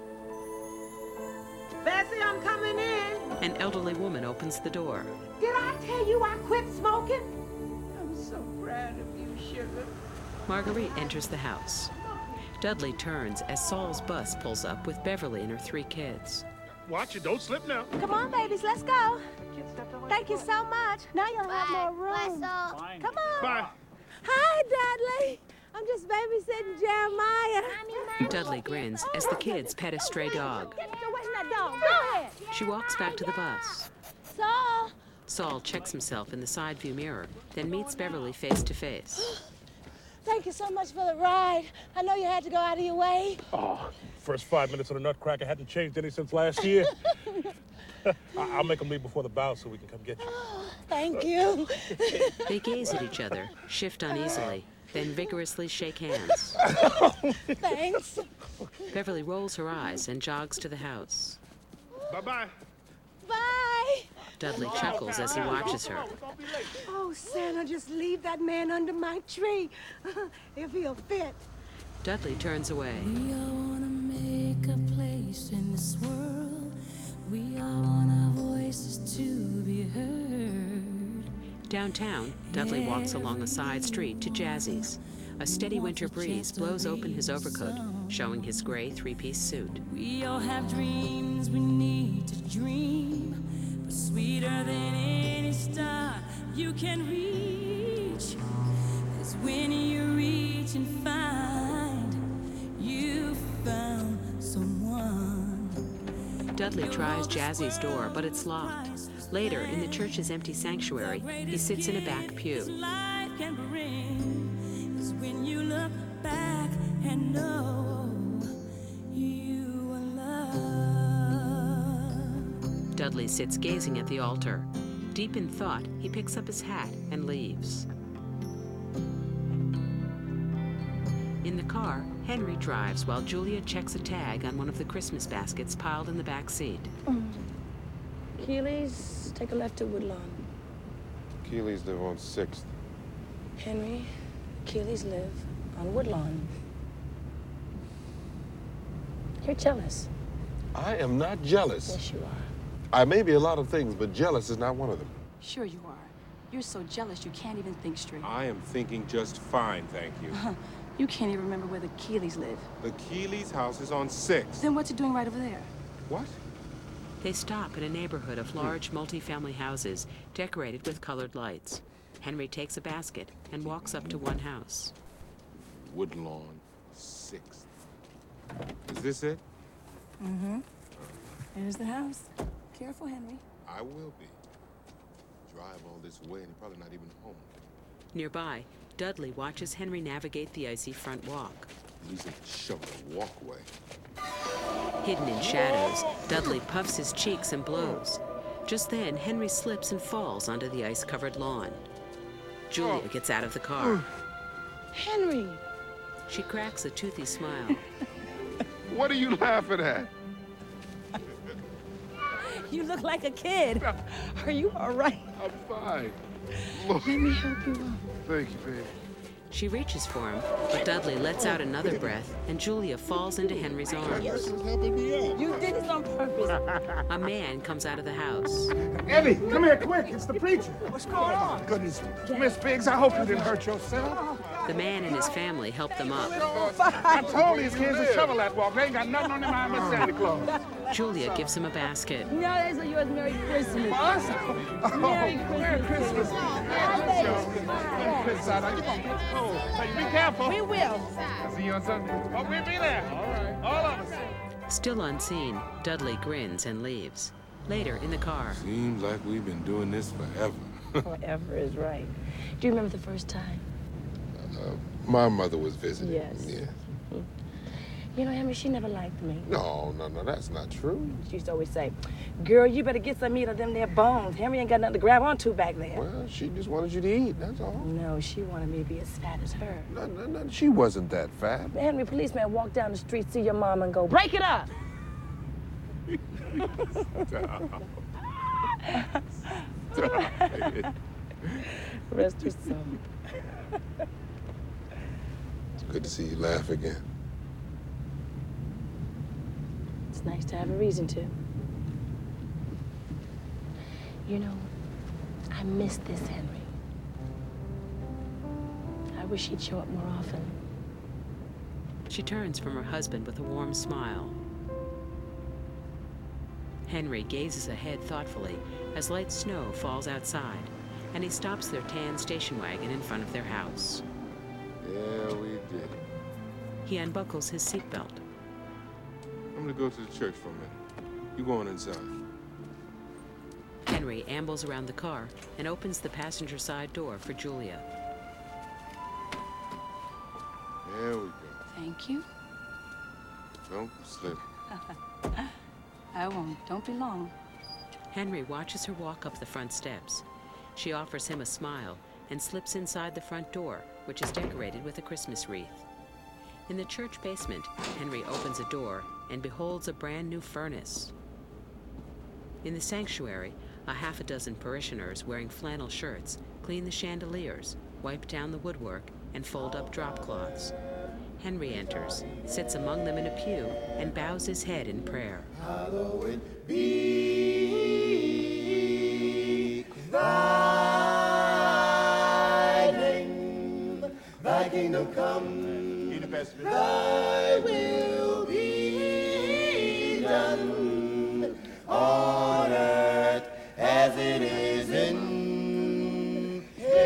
Bessie, I'm coming in. An elderly woman opens the door. Did I tell you I quit smoking? I'm so proud of you, sugar. Marguerite enters the house. Dudley turns as Saul's bus pulls up with Beverly and her 3 kids. Watch it, don't slip now. Come on, babies, let's go. Thank you so much. Now you'll have more room. Come on. Bye. Hi, Dudley. I'm just babysitting Jeremiah. Dudley grins as the kids pet a stray dog. Where's that dog? Go ahead. She walks back to the bus. Saul. Saul checks himself in the side view mirror, then meets Beverly face to face. Thank you so much for the ride. I know you had to go out of your way. Oh, first 5 minutes of the Nutcracker hadn't changed any since last year. I'll make them leave before the bow so we can come get you. Thank you. They gaze at each other, shift uneasily, then vigorously shake hands. Thanks. Beverly rolls her eyes and jogs to the house. Bye-bye. Bye. Dudley chuckles as he watches her. Oh, Santa, just leave that man under my tree. If he'll fit. Dudley turns away. We all want to make a place in this world. We all want our voices to be heard. Downtown, Dudley walks along a side street to Jazzy's. A steady winter breeze blows open his overcoat, showing his gray 3-piece suit. We all have dreams we need to dream, but sweeter than any star you can reach is when you reach and find you found someone. Dudley tries Jazzy's door, but it's locked. Later, in the church's empty sanctuary, he sits in a back pew. When you look back and know you are loved. Dudley sits gazing at the altar. Deep in thought, he picks up his hat and leaves. In the car, Henry drives while Julia checks a tag on one of the Christmas baskets piled in the back seat. Keeley's, take a left to Woodlawn. Keeley's live on 6th. Henry, Keeley's live on Woodlawn. You're jealous. I am not jealous. Yes, you are. I may be a lot of things, but jealous is not one of them. Sure you are. You're so jealous you can't even think straight. I am thinking just fine, thank you. You can't even remember where the Keeleys live. The Keeley's house is on 6th. Then what's it doing right over there? What? They stop in a neighborhood of large multi-family houses decorated with colored lights. Henry takes a basket and walks up to one house. Woodlawn, 6th. Is this it? Mm-hmm. There's the house. Careful, Henry. I will be. Drive all this way and you're probably not even home. Nearby, Dudley watches Henry navigate the icy front walk. Losing the shovel walkway. Hidden in shadows, Dudley puffs his cheeks and blows. Just then, Henry slips and falls onto the ice-covered lawn. Julia gets out of the car. Henry! She cracks a toothy smile. What are you laughing at? You look like a kid. Are you all right? I'm fine. Let me help you up. Thank you, baby. She reaches for him, but Dudley lets out another breath, and Julia falls into Henry's arms. You did this on purpose. A man comes out of the house. Eddie, come here quick. It's the preacher. What's going on? Goodness. Miss Biggs, I hope you didn't hurt yourself. The man and his family help them up. I told these kids to shovel that walk. They ain't got nothing on their mind but Santa Claus. Julia gives him a basket. No, that's for yours. Merry Christmas. Us? Merry Merry Christmas. Merry Christmas. You're going to get cold. Hey, be careful. We will. I'll see you on Sunday. Oh, we'll be there. All right. All of us. Still unseen, Dudley grins and leaves. Later, in the car. Seems like we've been doing this forever. Forever is right. Do you remember the first time? My mother was visiting. Yes. Yeah. You know, Henry, she never liked me. No, that's not true. She used to always say, girl, you better get some meat of them there bones. Henry ain't got nothing to grab onto back there. Well, she just wanted you to eat, that's all. No, she wanted me to be as fat as her. No, she wasn't that fat. Henry, policeman walk down the street, see your mom, and go, break it up! Rest her soul. It's good to see you laugh again. It's nice to have a reason to. You know, I miss this Henry. I wish he'd show up more often. She turns from her husband with a warm smile. Henry gazes ahead thoughtfully as light snow falls outside, and he stops their tan station wagon in front of their house. Yeah, we did. He unbuckles his seatbelt. I'm gonna go to the church for a minute. You go on inside. Henry ambles around the car and opens the passenger side door for Julia. There we go. Thank you. Don't slip. I won't. Don't be long. Henry watches her walk up the front steps. She offers him a smile and slips inside the front door, which is decorated with a Christmas wreath. In the church basement, Henry opens a door and beholds a brand new furnace. In the sanctuary, a half a dozen parishioners wearing flannel shirts clean the chandeliers, wipe down the woodwork, and fold up drop cloths. Henry enters, sits among them in a pew, and bows his head in prayer. Hallowed be thy name, thy kingdom come, thy will be done on earth as it is in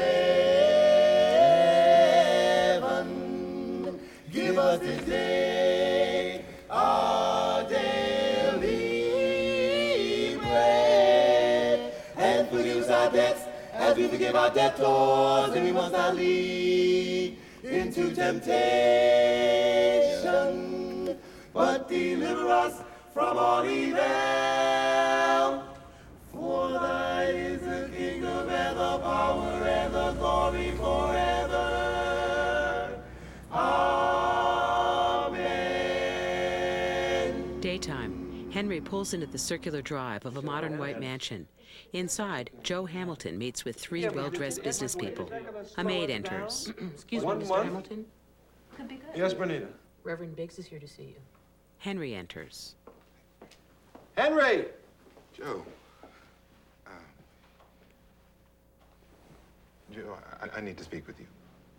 heaven. Give us this day our daily bread, and forgive us our debts as we forgive our debtors, and we must not lead into temptation, but deliver us from all evil. For thine is the kingdom and the power and the glory forever. Amen. Daytime. Henry pulls into the circular drive of a modern white mansion. Inside, Joe Hamilton meets with three well-dressed business people. A maid enters. Excuse me, One Mr. month? Hamilton. Could be good. Yes, Bernita. Reverend Biggs is here to see you. Henry enters. Henry! Joe. Joe, I need to speak with you.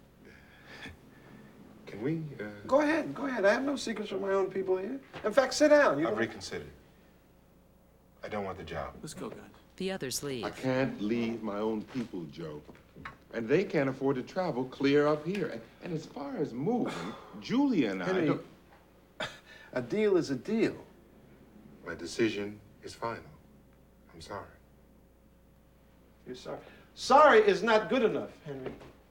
Can we, Go ahead. I have no secrets from my own people here. In fact, sit down. I've reconsidered. I don't want the job. Let's go, guys. The others leave. I can't leave my own people, Joe. And they can't afford to travel clear up here. And as far as moving, Julia and I Henry, don't... a deal is a deal. My decision is final. I'm sorry. You're sorry. Sorry is not good enough, Henry.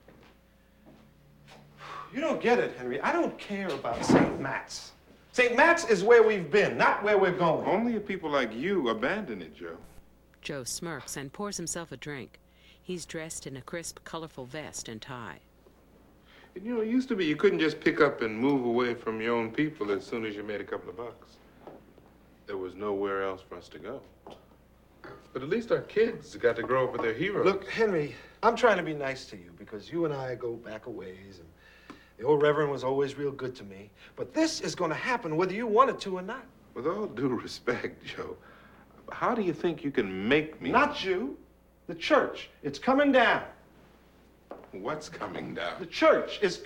You don't get it, Henry. I don't care about St. Matt's. St. Matt's is where we've been, not where we're going. Only if people like you abandon it, Joe. Joe smirks and pours himself a drink. He's dressed in a crisp, colorful vest and tie. You know, it used to be you couldn't just pick up and move away from your own people as soon as you made a couple of bucks. There was nowhere else for us to go. But at least our kids got to grow up with their heroes. Look, Henry, I'm trying to be nice to you because you and I go back a ways, and the old Reverend was always real good to me. But this is going to happen whether you want it to or not. With all due respect, Joe, how do you think you can make me... Not you. The church. It's coming down. What's coming down? The church is...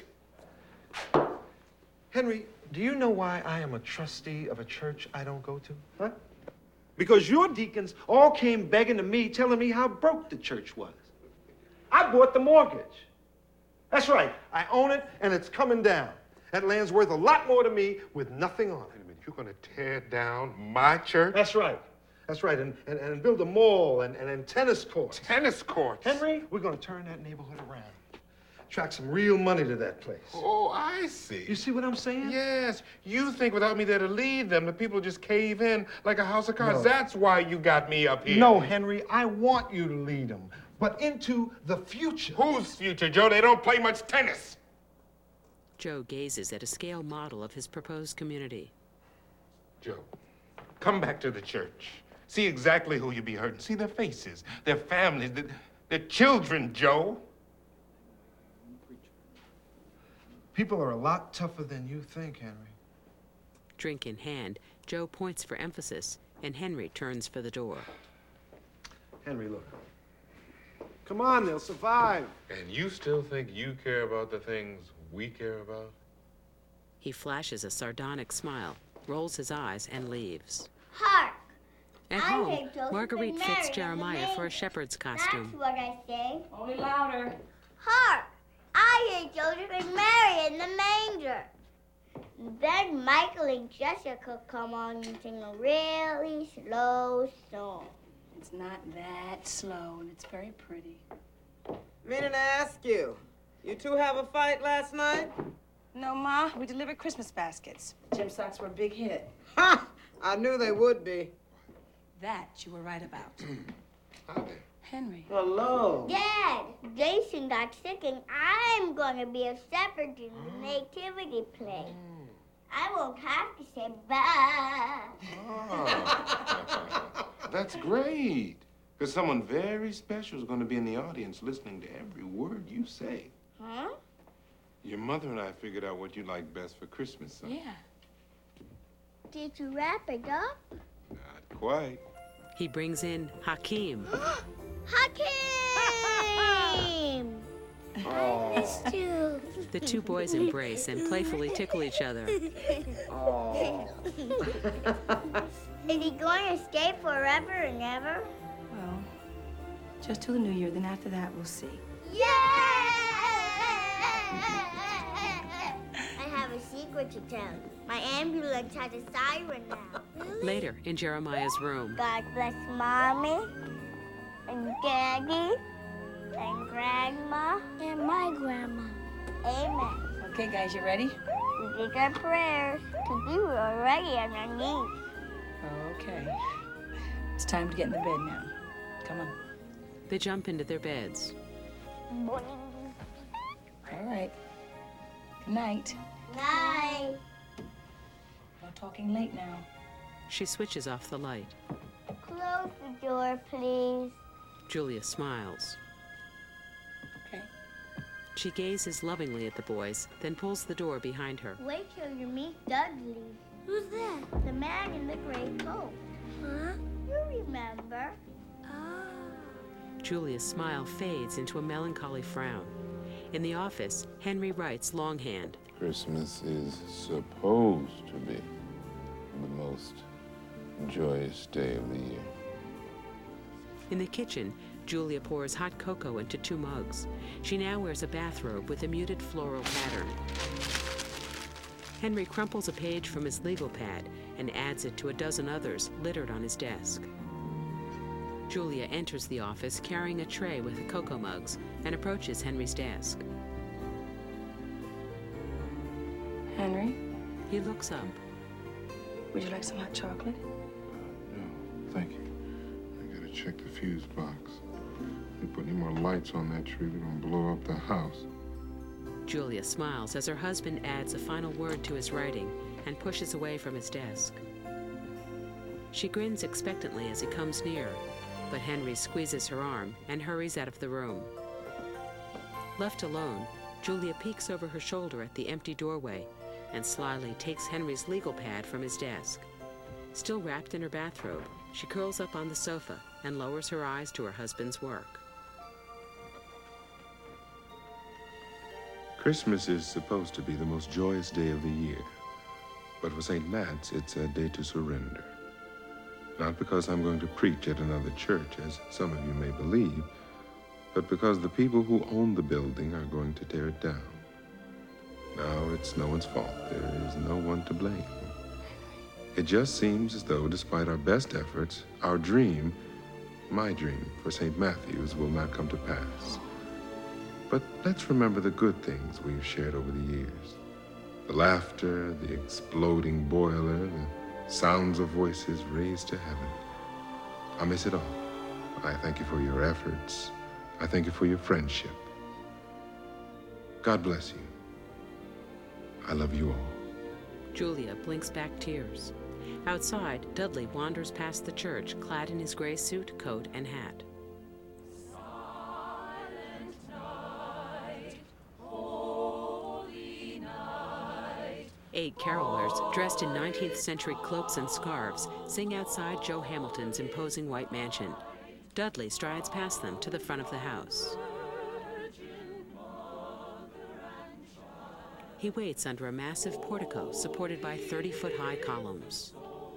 Henry, do you know why I am a trustee of a church I don't go to? Huh? Because your deacons all came begging to me, telling me how broke the church was. I bought the mortgage. That's right. I own it, and it's coming down. That land's worth a lot more to me with nothing on it. Wait a minute, you're going to tear down my church? That's right. That's right, and build a mall and tennis courts. Tennis courts? Henry, we're going to turn that neighborhood around. Attract some real money to that place. Oh, I see. You see what I'm saying? Yes. You think without me there to lead them, the people just cave in like a house of cards. No. That's why you got me up here. No, Henry, I want you to lead them, but into the future. Whose future, Joe? They don't play much tennis. Joe gazes at a scale model of his proposed community. Joe, come back to the church. See exactly who you be hurting. See their faces, their families, their children, Joe. People are a lot tougher than you think, Henry. Drink in hand, Joe points for emphasis, and Henry turns for the door. Henry, look. Come on, they'll survive. And you still think you care about the things we care about? He flashes a sardonic smile, rolls his eyes, and leaves. Hark! At I home, hear Joseph Marguerite and fits Mary in Jeremiah the for a manger. shepherd's costume. That's what I say. Only louder. Hark! I hear Joseph and Mary in the manger. Then Michael and Jessica come on and sing a really slow song. It's not that slow, and it's very pretty. Meaning to ask you, you two have a fight last night? No, Ma. We delivered Christmas baskets. Gym socks were a big hit. Ha! I knew they would be. That you were right about. Hi there. Henry. Hello. Dad, Jason got sick and I'm going to be a shepherd in the nativity play. I won't have to say bye. Oh. That's great. Because someone very special is going to be in the audience listening to every word you say. Huh? Your mother and I figured out what you like best for Christmas, son. Yeah. Did you wrap it up? Not quite. He brings in Hakeem. Hakeem! I missed you. The two boys embrace and playfully tickle each other. Oh. Is he going to stay forever and ever? Well, just till the new year. Then after that, we'll see. Yay! I have a secret to tell you. My ambulance has a siren now. Later, in Jeremiah's room, God bless Mommy and Daddy and Grandma and my grandma. Amen. Okay, guys, you ready? We did our prayers because we were already on our knees. Okay. It's time to get in the bed now. Come on. they jump into their beds. All right. Good night. Night. No talking late now. She switches off the light. Close the door, please. Julia smiles. Okay. She gazes lovingly at the boys, then pulls the door behind her. Wait till you meet Dudley. Who's that? The man in the gray coat. Huh? You remember. Julia's smile fades into a melancholy frown. In the office, Henry writes longhand. Christmas is supposed to be the most joyous day of the year. In the kitchen, Julia pours hot cocoa into 2 mugs. She now wears a bathrobe with a muted floral pattern. Henry crumples a page from his legal pad and adds it to a dozen others littered on his desk. Julia enters the office carrying a tray with the cocoa mugs and approaches Henry's desk. Henry? He looks up. Would you like some hot chocolate? No, thank you. I gotta check the fuse box. If we put any more lights on that tree, we're gonna blow up the house. Julia smiles as her husband adds a final word to his writing and pushes away from his desk. She grins expectantly as he comes near, but Henry squeezes her arm and hurries out of the room. Left alone, Julia peeks over her shoulder at the empty doorway and slyly takes Henry's legal pad from his desk. Still wrapped in her bathrobe, she curls up on the sofa and lowers her eyes to her husband's work. Christmas is supposed to be the most joyous day of the year. But for St. Matt's, it's a day to surrender. Not because I'm going to preach at another church, as some of you may believe, but because the people who own the building are going to tear it down. Now, it's no one's fault. There is no one to blame. It just seems as though, despite our best efforts, our dream, my dream for St. Matthew's, will not come to pass. But let's remember the good things we've shared over the years. The laughter, the exploding boiler, the sounds of voices raised to heaven. I miss it all. I thank you for your efforts. I thank you for your friendship. God bless you. I love you all. Julia blinks back tears. Outside, Dudley wanders past the church, clad in his gray suit, coat, and hat. Eight carolers, dressed in 19th century cloaks and scarves, sing outside Joe Hamilton's imposing white mansion. Dudley strides past them to the front of the house. He waits under a massive portico supported by 30-foot-high columns.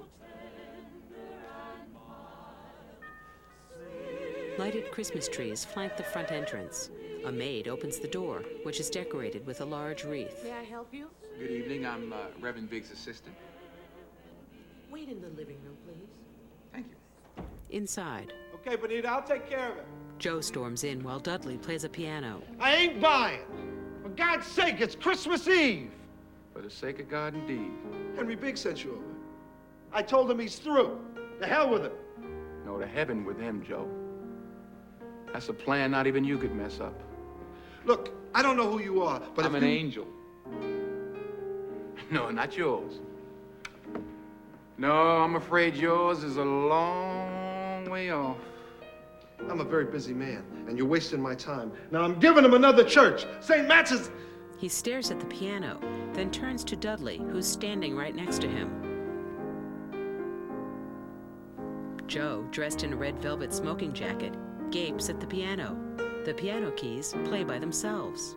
Lighted Christmas trees flank the front entrance. A maid opens the door, which is decorated with a large wreath. May I help you? Good evening. I'm Reverend Biggs' assistant. Wait in the living room, please. Thank you. Inside, Okay, Benita, I'll take care of it. Joe storms in while Dudley plays a piano. I ain't buying. For God's sake, it's Christmas Eve. For the sake of God, indeed. Henry Biggs sent you over. I told him he's through. The hell with him. No, to heaven with him, Joe. That's a plan not even you could mess up. Look, I don't know who you are, but I'm if an you... angel. No, not yours. No, I'm afraid yours is a long way off. I'm a very busy man, and you're wasting my time. Now I'm giving him another church. St. Matt's is... He stares at the piano, then turns to Dudley, who's standing right next to him. Joe, dressed in a red velvet smoking jacket, gapes at the piano. The piano keys play by themselves.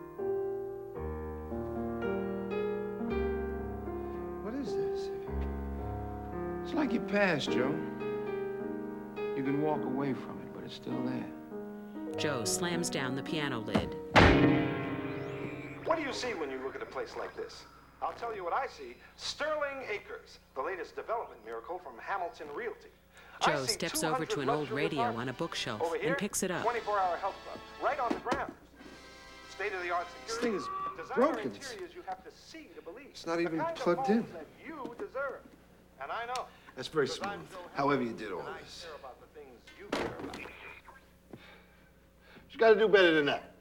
What is this? It's like your past, Joe. You can walk away from it, but it's still there. Joe slams down the piano lid. What do you see when you look at a place like this? I'll tell you what I see. Sterling Acres, the latest development miracle from Hamilton Realty. Joe steps over to an old radio on a bookshelf and picks it up. 24-hour health club, right on the ground. State-of-the-art security. This thing is broken. You have to see to believe. It's not even plugged in. That you deserve. And I know. That's very smooth. However you did all this. You got to do better than that.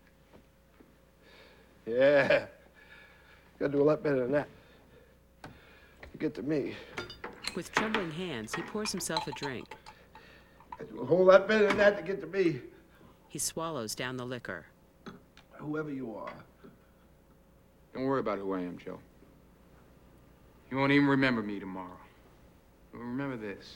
Yeah. Got to do a lot better than that. You get to me. With trembling hands, he pours himself a drink. I do a whole lot better than that to get to me. He swallows down the liquor. Whoever you are. Don't worry about who I am, Joe. You won't even remember me tomorrow. But remember this.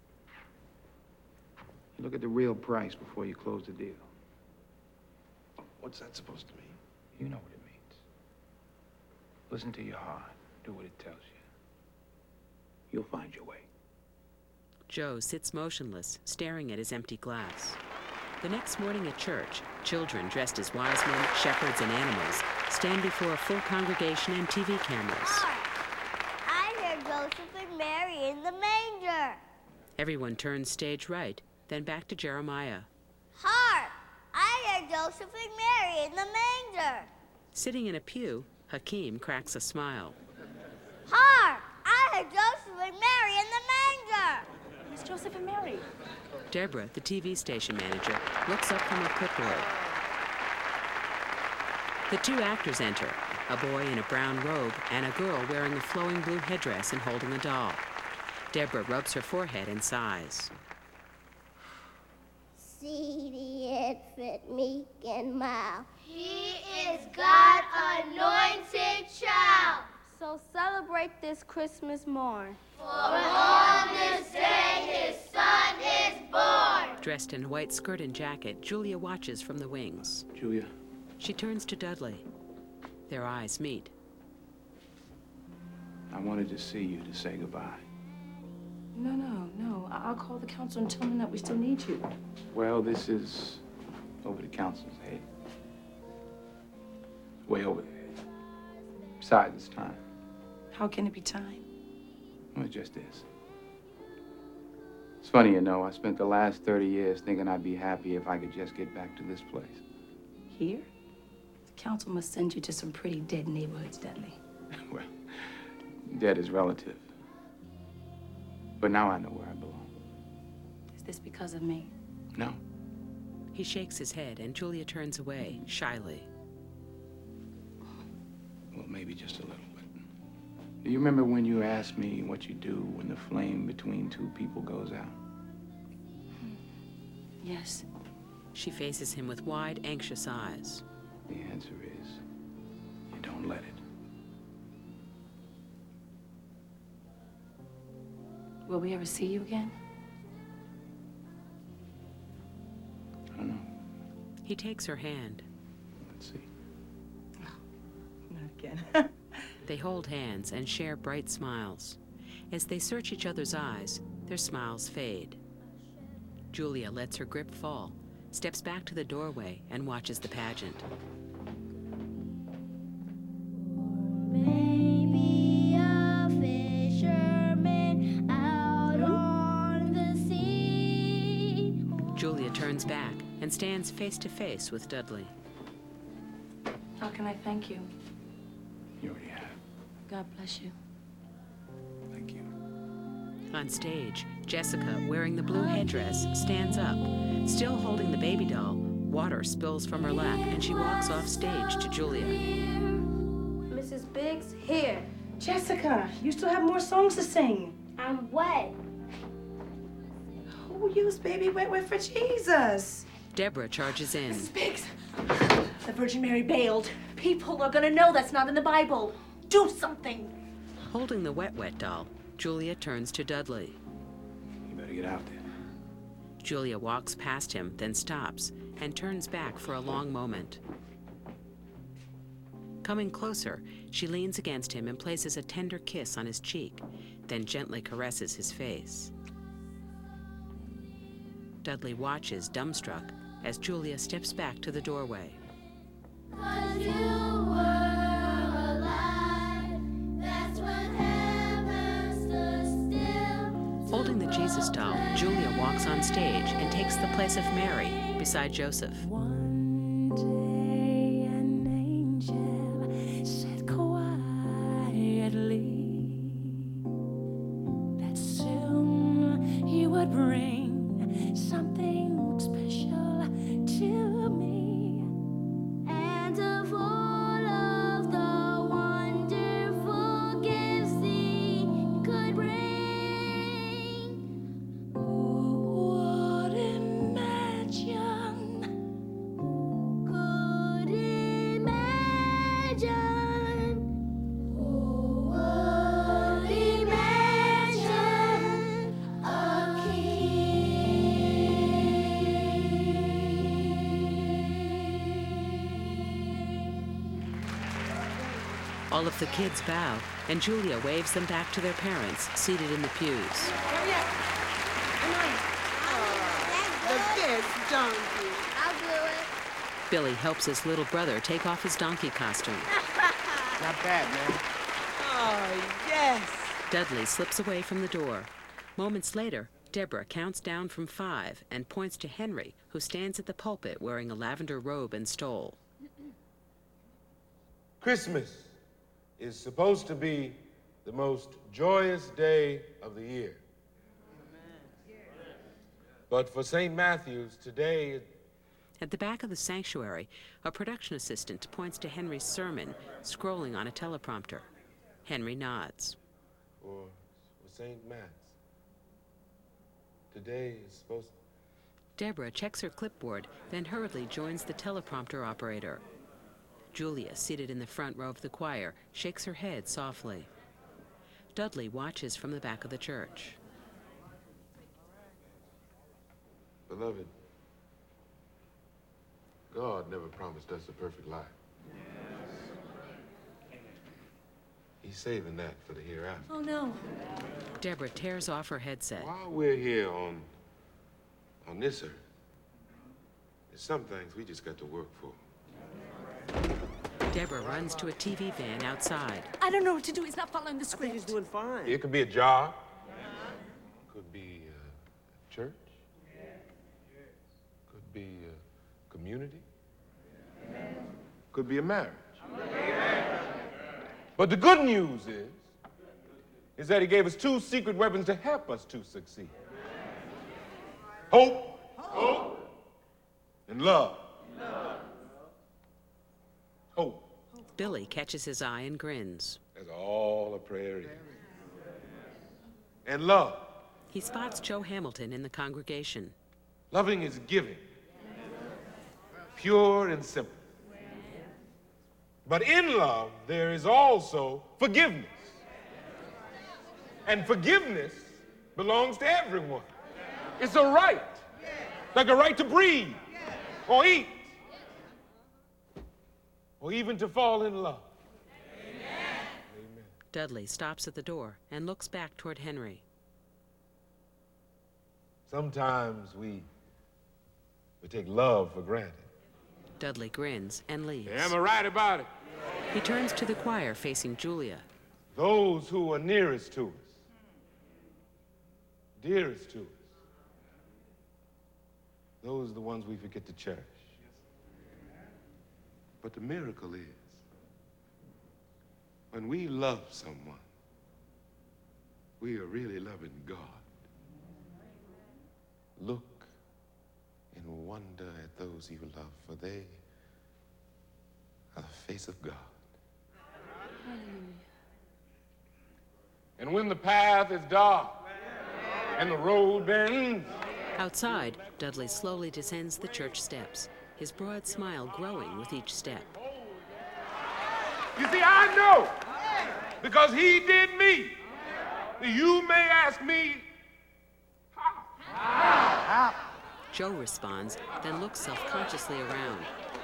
You look at the real price before you close the deal. What's that supposed to mean? You know what it means. Listen to your heart. Do what it tells you. You'll find your way. Joe sits motionless, staring at his empty glass. The next morning at church, children dressed as wise men, shepherds, and animals stand before a full congregation and TV cameras. I hear Joseph and Mary in the manger. Everyone turns stage right, then back to Jeremiah. Hark! I hear Joseph and Mary in the manger. Sitting in a pew, Hakeem cracks a smile. Hark! I hear Joseph and Mary in the manger. Miss Joseph and Mary. Deborah, the TV station manager, looks up from her clipboard. The two actors enter, a boy in a brown robe and a girl wearing a flowing blue headdress and holding a doll. Deborah rubs her forehead and sighs. See the infant, meek and mild. He is God's anointed child. So celebrate this Christmas morn. For on this day his son is born. Dressed in a white skirt and jacket, Julia watches from the wings. Julia. She turns to Dudley. Their eyes meet. I wanted to see you to say goodbye. No. I'll call the council and tell them that we still need you. Well, this is over the council's head. Way over there. Besides, it's time. How can it be time? Well, it just is. It's funny, you know, I spent the last 30 years thinking I'd be happy if I could just get back to this place. Here? The council must send you to some pretty dead neighborhoods, Dudley. Well, dead is relative. But now I know where I belong. Is this because of me? No. He shakes his head, and Julia turns away, shyly. Well, maybe just a little bit. Do you remember when you asked me what you do when the flame between two people goes out? Yes. She faces him with wide, anxious eyes. The answer is, you don't let it. Will we ever see you again? I don't know. He takes her hand. Let's see. Not again. They hold hands and share bright smiles. As they search each other's eyes, their smiles fade. Julia lets her grip fall, steps back to the doorway, and watches the pageant. Maybe a fisherman out on the sea. Julia turns back and stands face to face with Dudley. How can I thank you? You already have. God bless you. Thank you. On stage, Jessica, wearing the blue headdress, stands up. Still holding the baby doll, water spills from her lap, and she walks off stage to Julia. Mrs. Biggs, here. Jessica, you still have more songs to sing. I'm wet. Who used baby wet for Jesus? Deborah charges in. Mrs. Biggs, the Virgin Mary bailed. People are gonna know that's not in the Bible. Do something. Holding the wet doll, Julia turns to Dudley. You better get out there. Julia walks past him, then stops, and turns back for a long moment. Coming closer, she leans against him and places a tender kiss on his cheek, then gently caresses his face. Dudley watches, dumbstruck, as Julia steps back to the doorway. 'Cause you were alive, that's when heaven stood still. Holding the Jesus doll, Julia walks on stage and takes the place of Mary beside Joseph. One day an angel said quietly that soon he would bring something special to me. And of all of the wonderful gifts he could bring. Who would imagine? Could imagine. Who would imagine a All of the kids bow, and Julia waves them back to their parents, seated in the pews. The best donkey. I'll do it. Billy helps his little brother take off his donkey costume. Not bad, man. Oh, yes. Dudley slips away from the door. Moments later, Deborah counts down from 5 and points to Henry, who stands at the pulpit wearing a lavender robe and stole. Christmas is supposed to be the most joyous day of the year. But for St. Matthew's, today... At the back of the sanctuary, a production assistant points to Henry's sermon, scrolling on a teleprompter. Henry nods. For St. Matt's, today is supposed... Deborah checks her clipboard, then hurriedly joins the teleprompter operator. Julia, seated in the front row of the choir, shakes her head softly. Dudley watches from the back of the church. Beloved, God never promised us a perfect life. He's saving that for the hereafter. Oh, no. Deborah tears off her headset. While we're here on this earth, there's some things we just got to work for. Deborah runs to a TV van outside. I don't know what to do. He's not following the script. He's doing fine. It could be a job. Could be a church. Could be a community. Could be a marriage. But the good news is that he gave us two secret weapons to help us to succeed. Hope. And love. Hope. Billy catches his eye and grins. That's all a prayer is. And love. He spots Joe Hamilton in the congregation. Loving is giving. Pure and simple. But in love, there is also forgiveness. And forgiveness belongs to everyone. It's a right. Like a right to breathe, or eat, or even to fall in love. Amen. Dudley stops at the door and looks back toward Henry. Sometimes we take love for granted. Dudley grins and leaves. Yeah, am I right about it? He turns to the choir facing Julia. Those who are nearest to us, dearest to us, those are the ones we forget to cherish. But the miracle is, when we love someone, we are really loving God. Look and wonder at those you love, for they are the face of God. And when the path is dark and the road bends. Outside, Dudley slowly descends the church steps, his broad smile growing with each step. You see, I know, because he did me. You may ask me, how? Joe responds, then looks self-consciously around.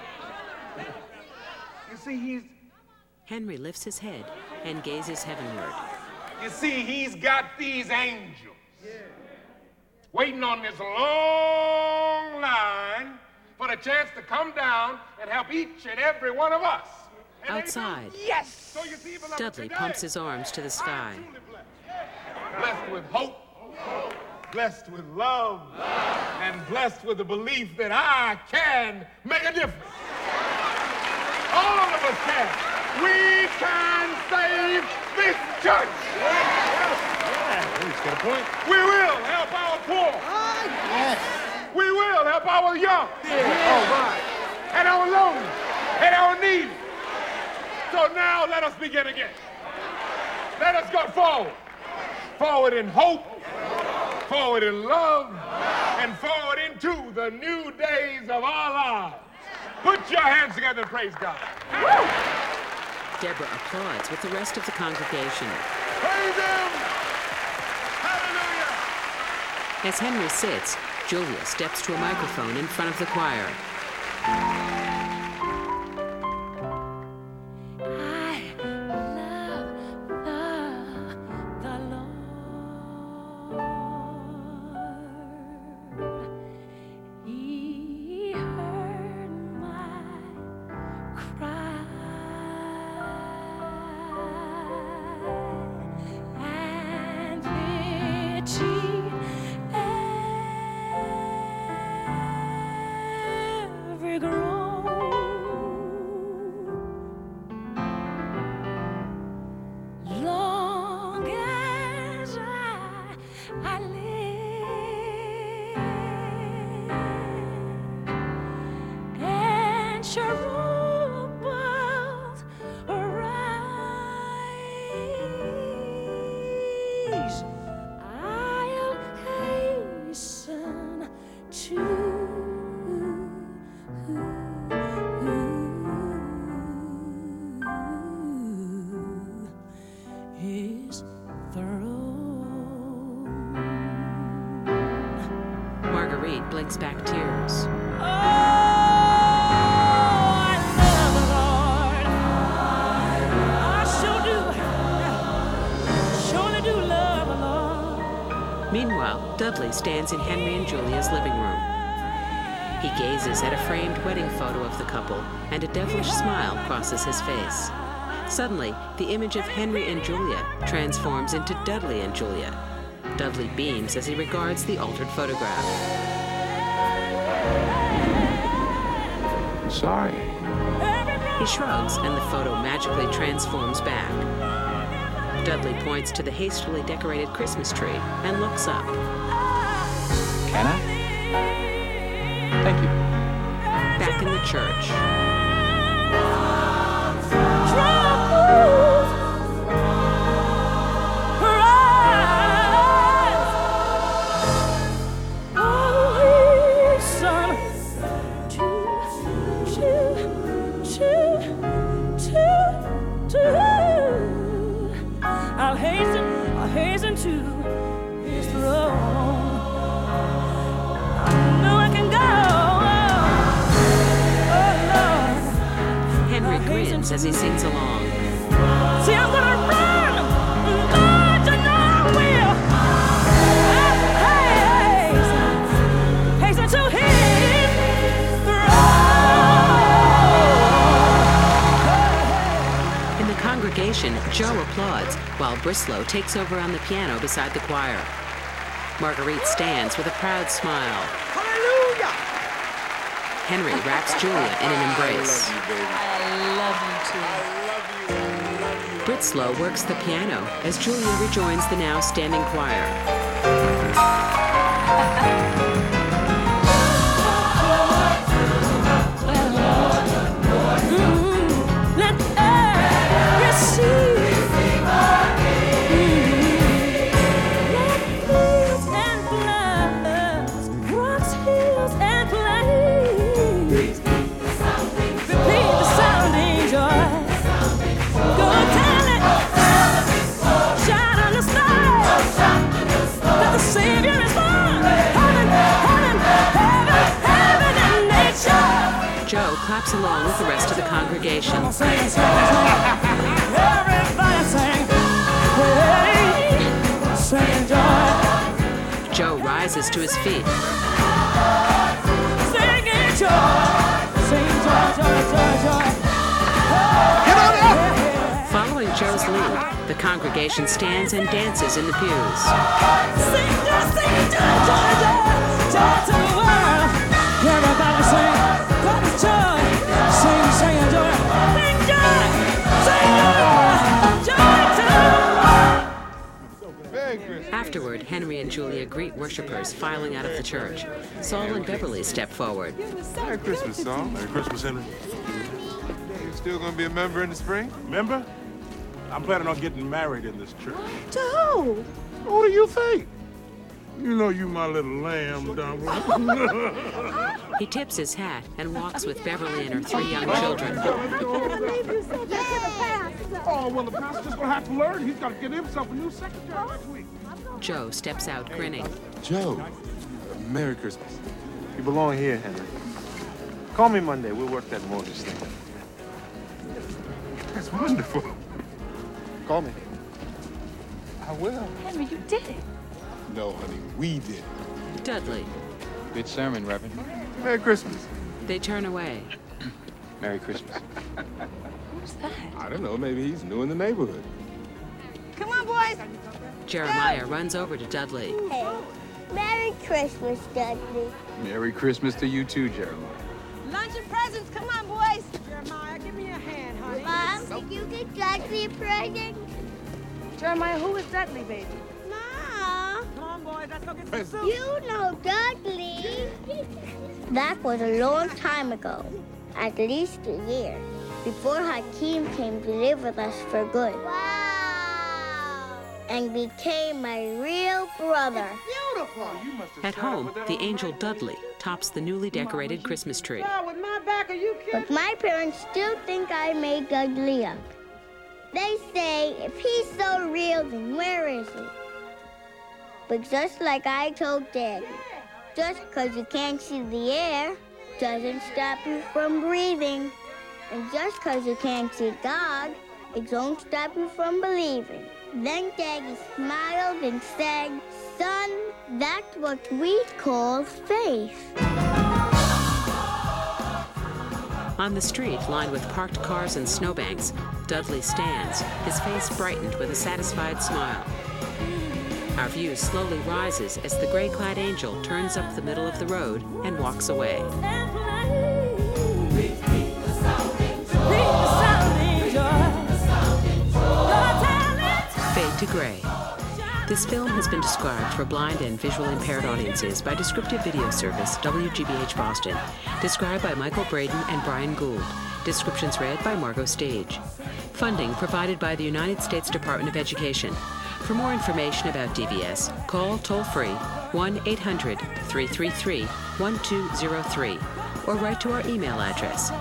You see, Henry lifts his head and gazes heavenward. You see, he's got these angels waiting on this long line for the chance to come down and help each and every one of us. And outside, yes! So you see, beloved, Dudley today, pumps his arms to the sky. Blessed with hope, blessed with love, and blessed with the belief that I can make a difference. All of us can. We can save this church. Got a point. We will help our poor. Yes. We will help our young. Right. And our lonely. And our needy. So now let us begin again. Let us go forward. Forward in hope. Forward in love. And forward into the new days of our lives. Put your hands together and praise God. Woo! Deborah applauds with the rest of the congregation. Praise Him! As Henry sits, Julia steps to a microphone in front of the choir. I love the Lord. He heard my cry and pity. Every groan Marguerite blinks back tears. Meanwhile, Dudley stands in Henry and Julia's living room. He gazes at a framed wedding photo of the couple, and a devilish smile crosses his face. Suddenly, the image of Henry and Julia transforms into Dudley and Julia. Dudley beams as he regards the altered photograph. Sorry. He shrugs, and the photo magically transforms back. Dudley points to the hastily decorated Christmas tree and looks up. Can I? Thank you. Back in the church. I'll hasten to his throne. I know I can go. Oh, Lord. Henry grins as he sings along. See, I'm gonna run. Lord, you know I will. I hasten to his In the congregation, Joe applauds, while Brislow takes over on the piano beside the choir. Marguerite stands with a proud smile. Hallelujah! Henry wraps Julia in an embrace. I love you too. Brislow works the piano as Julia rejoins the now standing choir. Joe claps along with the rest of the congregation. Joe rises to his feet. Following Joe's lead, the congregation stands and dances in the pews. Everybody sing, God is joy. Sing, sing, joy. Sing joy, sing joy, joy to. Afterward, Henry and Julia greet worshipers filing out of the church. Saul and Beverly step forward. Merry Christmas, Saul. Merry Christmas, Henry. You still gonna be a member in the spring? Member? I'm planning on getting married in this church. To who? Who do you think? You know you my little lamb, Donald. He tips his hat and walks with Beverly and her 3 young children. Oh, well, the pastor's just gonna have to learn. He's got to get himself a new secretary next week. Joe steps out grinning. Joe, Merry Christmas. You belong here, Henry. Call me Monday. We'll work that mortgage thing. That's wonderful. Call me. I will. Henry, you did it. No, honey, we did. Dudley. Good sermon, Reverend. Merry Christmas. They turn away. Merry Christmas. Who's that? I don't know, maybe he's new in the neighborhood. Come on, boys. Jeremiah runs over to Dudley. Hey, Merry Christmas, Dudley. Merry Christmas to you too, Jeremiah. Lunch and presents. Come on, boys. Jeremiah, give me a hand, honey. Mom, did you get Dudley a present? Jeremiah, who is Dudley, baby? Mom. Come on, boys. Let's go get some soup. You know Dudley. That was a long time ago, at least a year, before Hakeem came to live with us for good. Wow. And became my real brother. Beautiful. At home, the angel Dudley tops the newly decorated Christmas tree. With my back, are you kidding? But my parents still think I made Dudley up. They say, if he's so real, then where is he? But just like I told Daddy, Just because you can't see the air doesn't stop you from breathing. And just because you can't see God, it don't stop you from believing. Then Daddy smiled and said, son, that's what we call faith. On the street, lined with parked cars and snowbanks, Dudley stands, his face brightened with a satisfied smile. Our view slowly rises as the gray-clad angel turns up the middle of the road and walks away. Fade to Gray. This film has been described for blind and visually impaired audiences by descriptive video service WGBH Boston, described by Michael Braden and Brian Gould, descriptions read by Margot Stage. Funding provided by the United States Department of Education. For more information about DVS, call toll-free 1-800-333-1203 or write to our email address,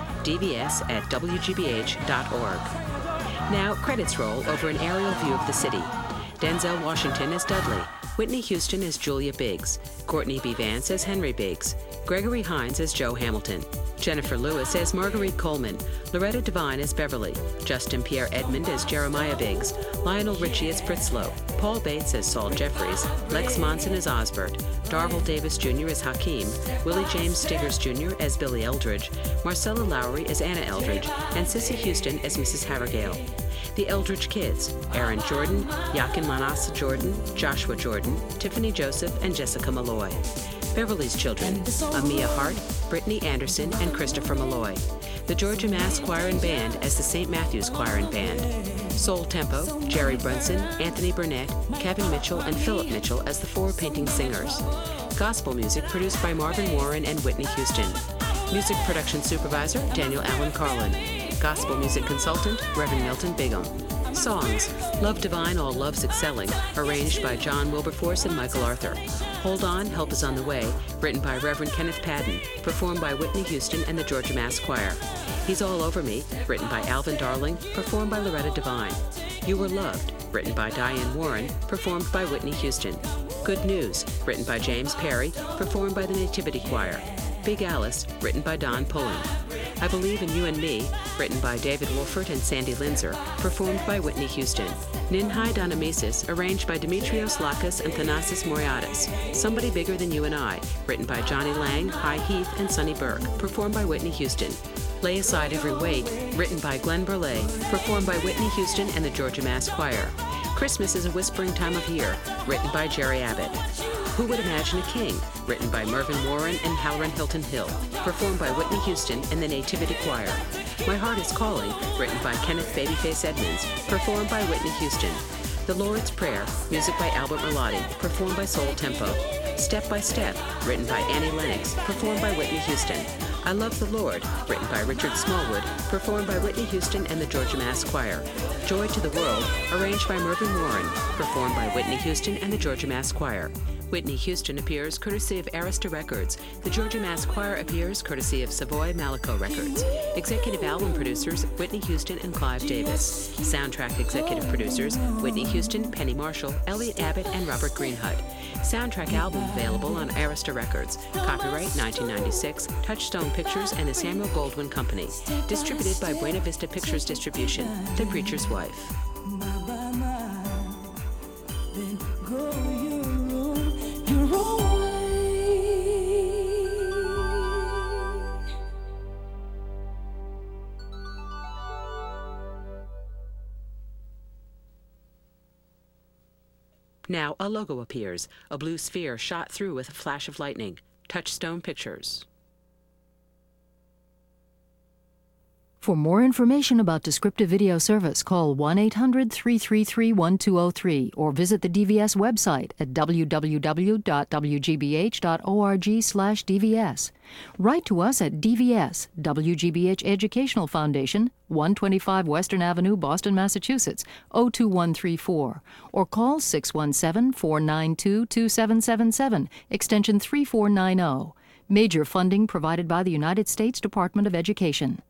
dvs@wgbh.org. Now, credits roll over an aerial view of the city. Denzel Washington as Dudley, Whitney Houston as Julia Biggs, Courtney B. Vance as Henry Biggs, Gregory Hines as Joe Hamilton, Jennifer Lewis as Marguerite Coleman, Loretta Devine as Beverly, Justin Pierre Edmond as Jeremiah Biggs, Lionel Richie as Fritzlow, Paul Bates as Saul Jeffries, Lex Monson as Osbert, Darville Davis Jr. as Hakeem, Willie James Stiggers Jr. as Billy Eldridge, Marcella Lowry as Anna Eldridge, and Cissy Houston as Mrs. Havergale. The Eldridge Kids, Aaron Jordan, Yakin Manasseh Jordan, Joshua Jordan, Tiffany Joseph, and Jessica Malloy. Beverly's Children, Amia Hart, Brittany Anderson, and Christopher Malloy. The Georgia Mass Choir and Band as the St. Matthew's Choir and Band. Soul Tempo, Jerry Brunson, Anthony Burnett, Kevin Mitchell, and Philip Mitchell as the four painting singers. Gospel music produced by Marvin Warren and Whitney Houston. Music production supervisor, Daniel Allen Carlin. Gospel music consultant, Reverend Milton Bigham. Songs, Love Divine, All Love's Excelling, arranged by John Wilberforce and Michael Arthur. Hold On, Help Is on the Way, written by Reverend Kenneth Padden, performed by Whitney Houston and the Georgia Mass Choir. He's All Over Me, written by Alvin Darling, performed by Loretta Devine. You Were Loved, written by Diane Warren, performed by Whitney Houston. Good News, written by James Perry, performed by the Nativity Choir. Big Alice, written by Don Pullen. I Believe in You and Me, written by David Wolfert and Sandy Linzer, performed by Whitney Houston. Ninhai Danamesis, arranged by Demetrios Lakas and Thanasis Moriatis. Somebody Bigger Than You and I, written by Johnny Lang, High Heath, and Sonny Burke, performed by Whitney Houston. Lay Aside Every Weight, written by Glenn Burley, performed by Whitney Houston and the Georgia Mass Choir. Christmas is a Whispering Time of Year, written by Jerry Abbott. Who Would Imagine a King, written by Mervyn Warren and Halloran Hilton Hill, performed by Whitney Houston and the Nativity Choir. My Heart Is Calling, written by Kenneth Babyface Edmonds, performed by Whitney Houston. The Lord's Prayer, music by Albert Merlati, performed by Soul Tempo. Step by Step, written by Annie Lennox, performed by Whitney Houston. I Love the Lord, written by Richard Smallwood, performed by Whitney Houston and the Georgia Mass Choir. Joy to the World, arranged by Mervyn Warren, performed by Whitney Houston and the Georgia Mass Choir. Whitney Houston appears courtesy of Arista Records. The Georgia Mass Choir appears courtesy of Savoy Malaco Records. Executive album producers, Whitney Houston and Clive Davis. Soundtrack executive producers, Whitney Houston, Penny Marshall, Elliot Abbott, and Robert Greenhut. Soundtrack album available on Arista Records. Copyright 1996, Touchstone Pictures and the Samuel Goldwyn Company. Distributed by Buena Vista Pictures Distribution. The Preacher's Wife. Now a logo appears, a blue sphere shot through with a flash of lightning. Touchstone Pictures. For more information about Descriptive Video Service, call 1-800-333-1203 or visit the DVS website at www.wgbh.org/DVS. Write to us at DVS, WGBH Educational Foundation, 125 Western Avenue, Boston, Massachusetts, 02134, or call 617-492-2777, extension 3490. Major funding provided by the United States Department of Education.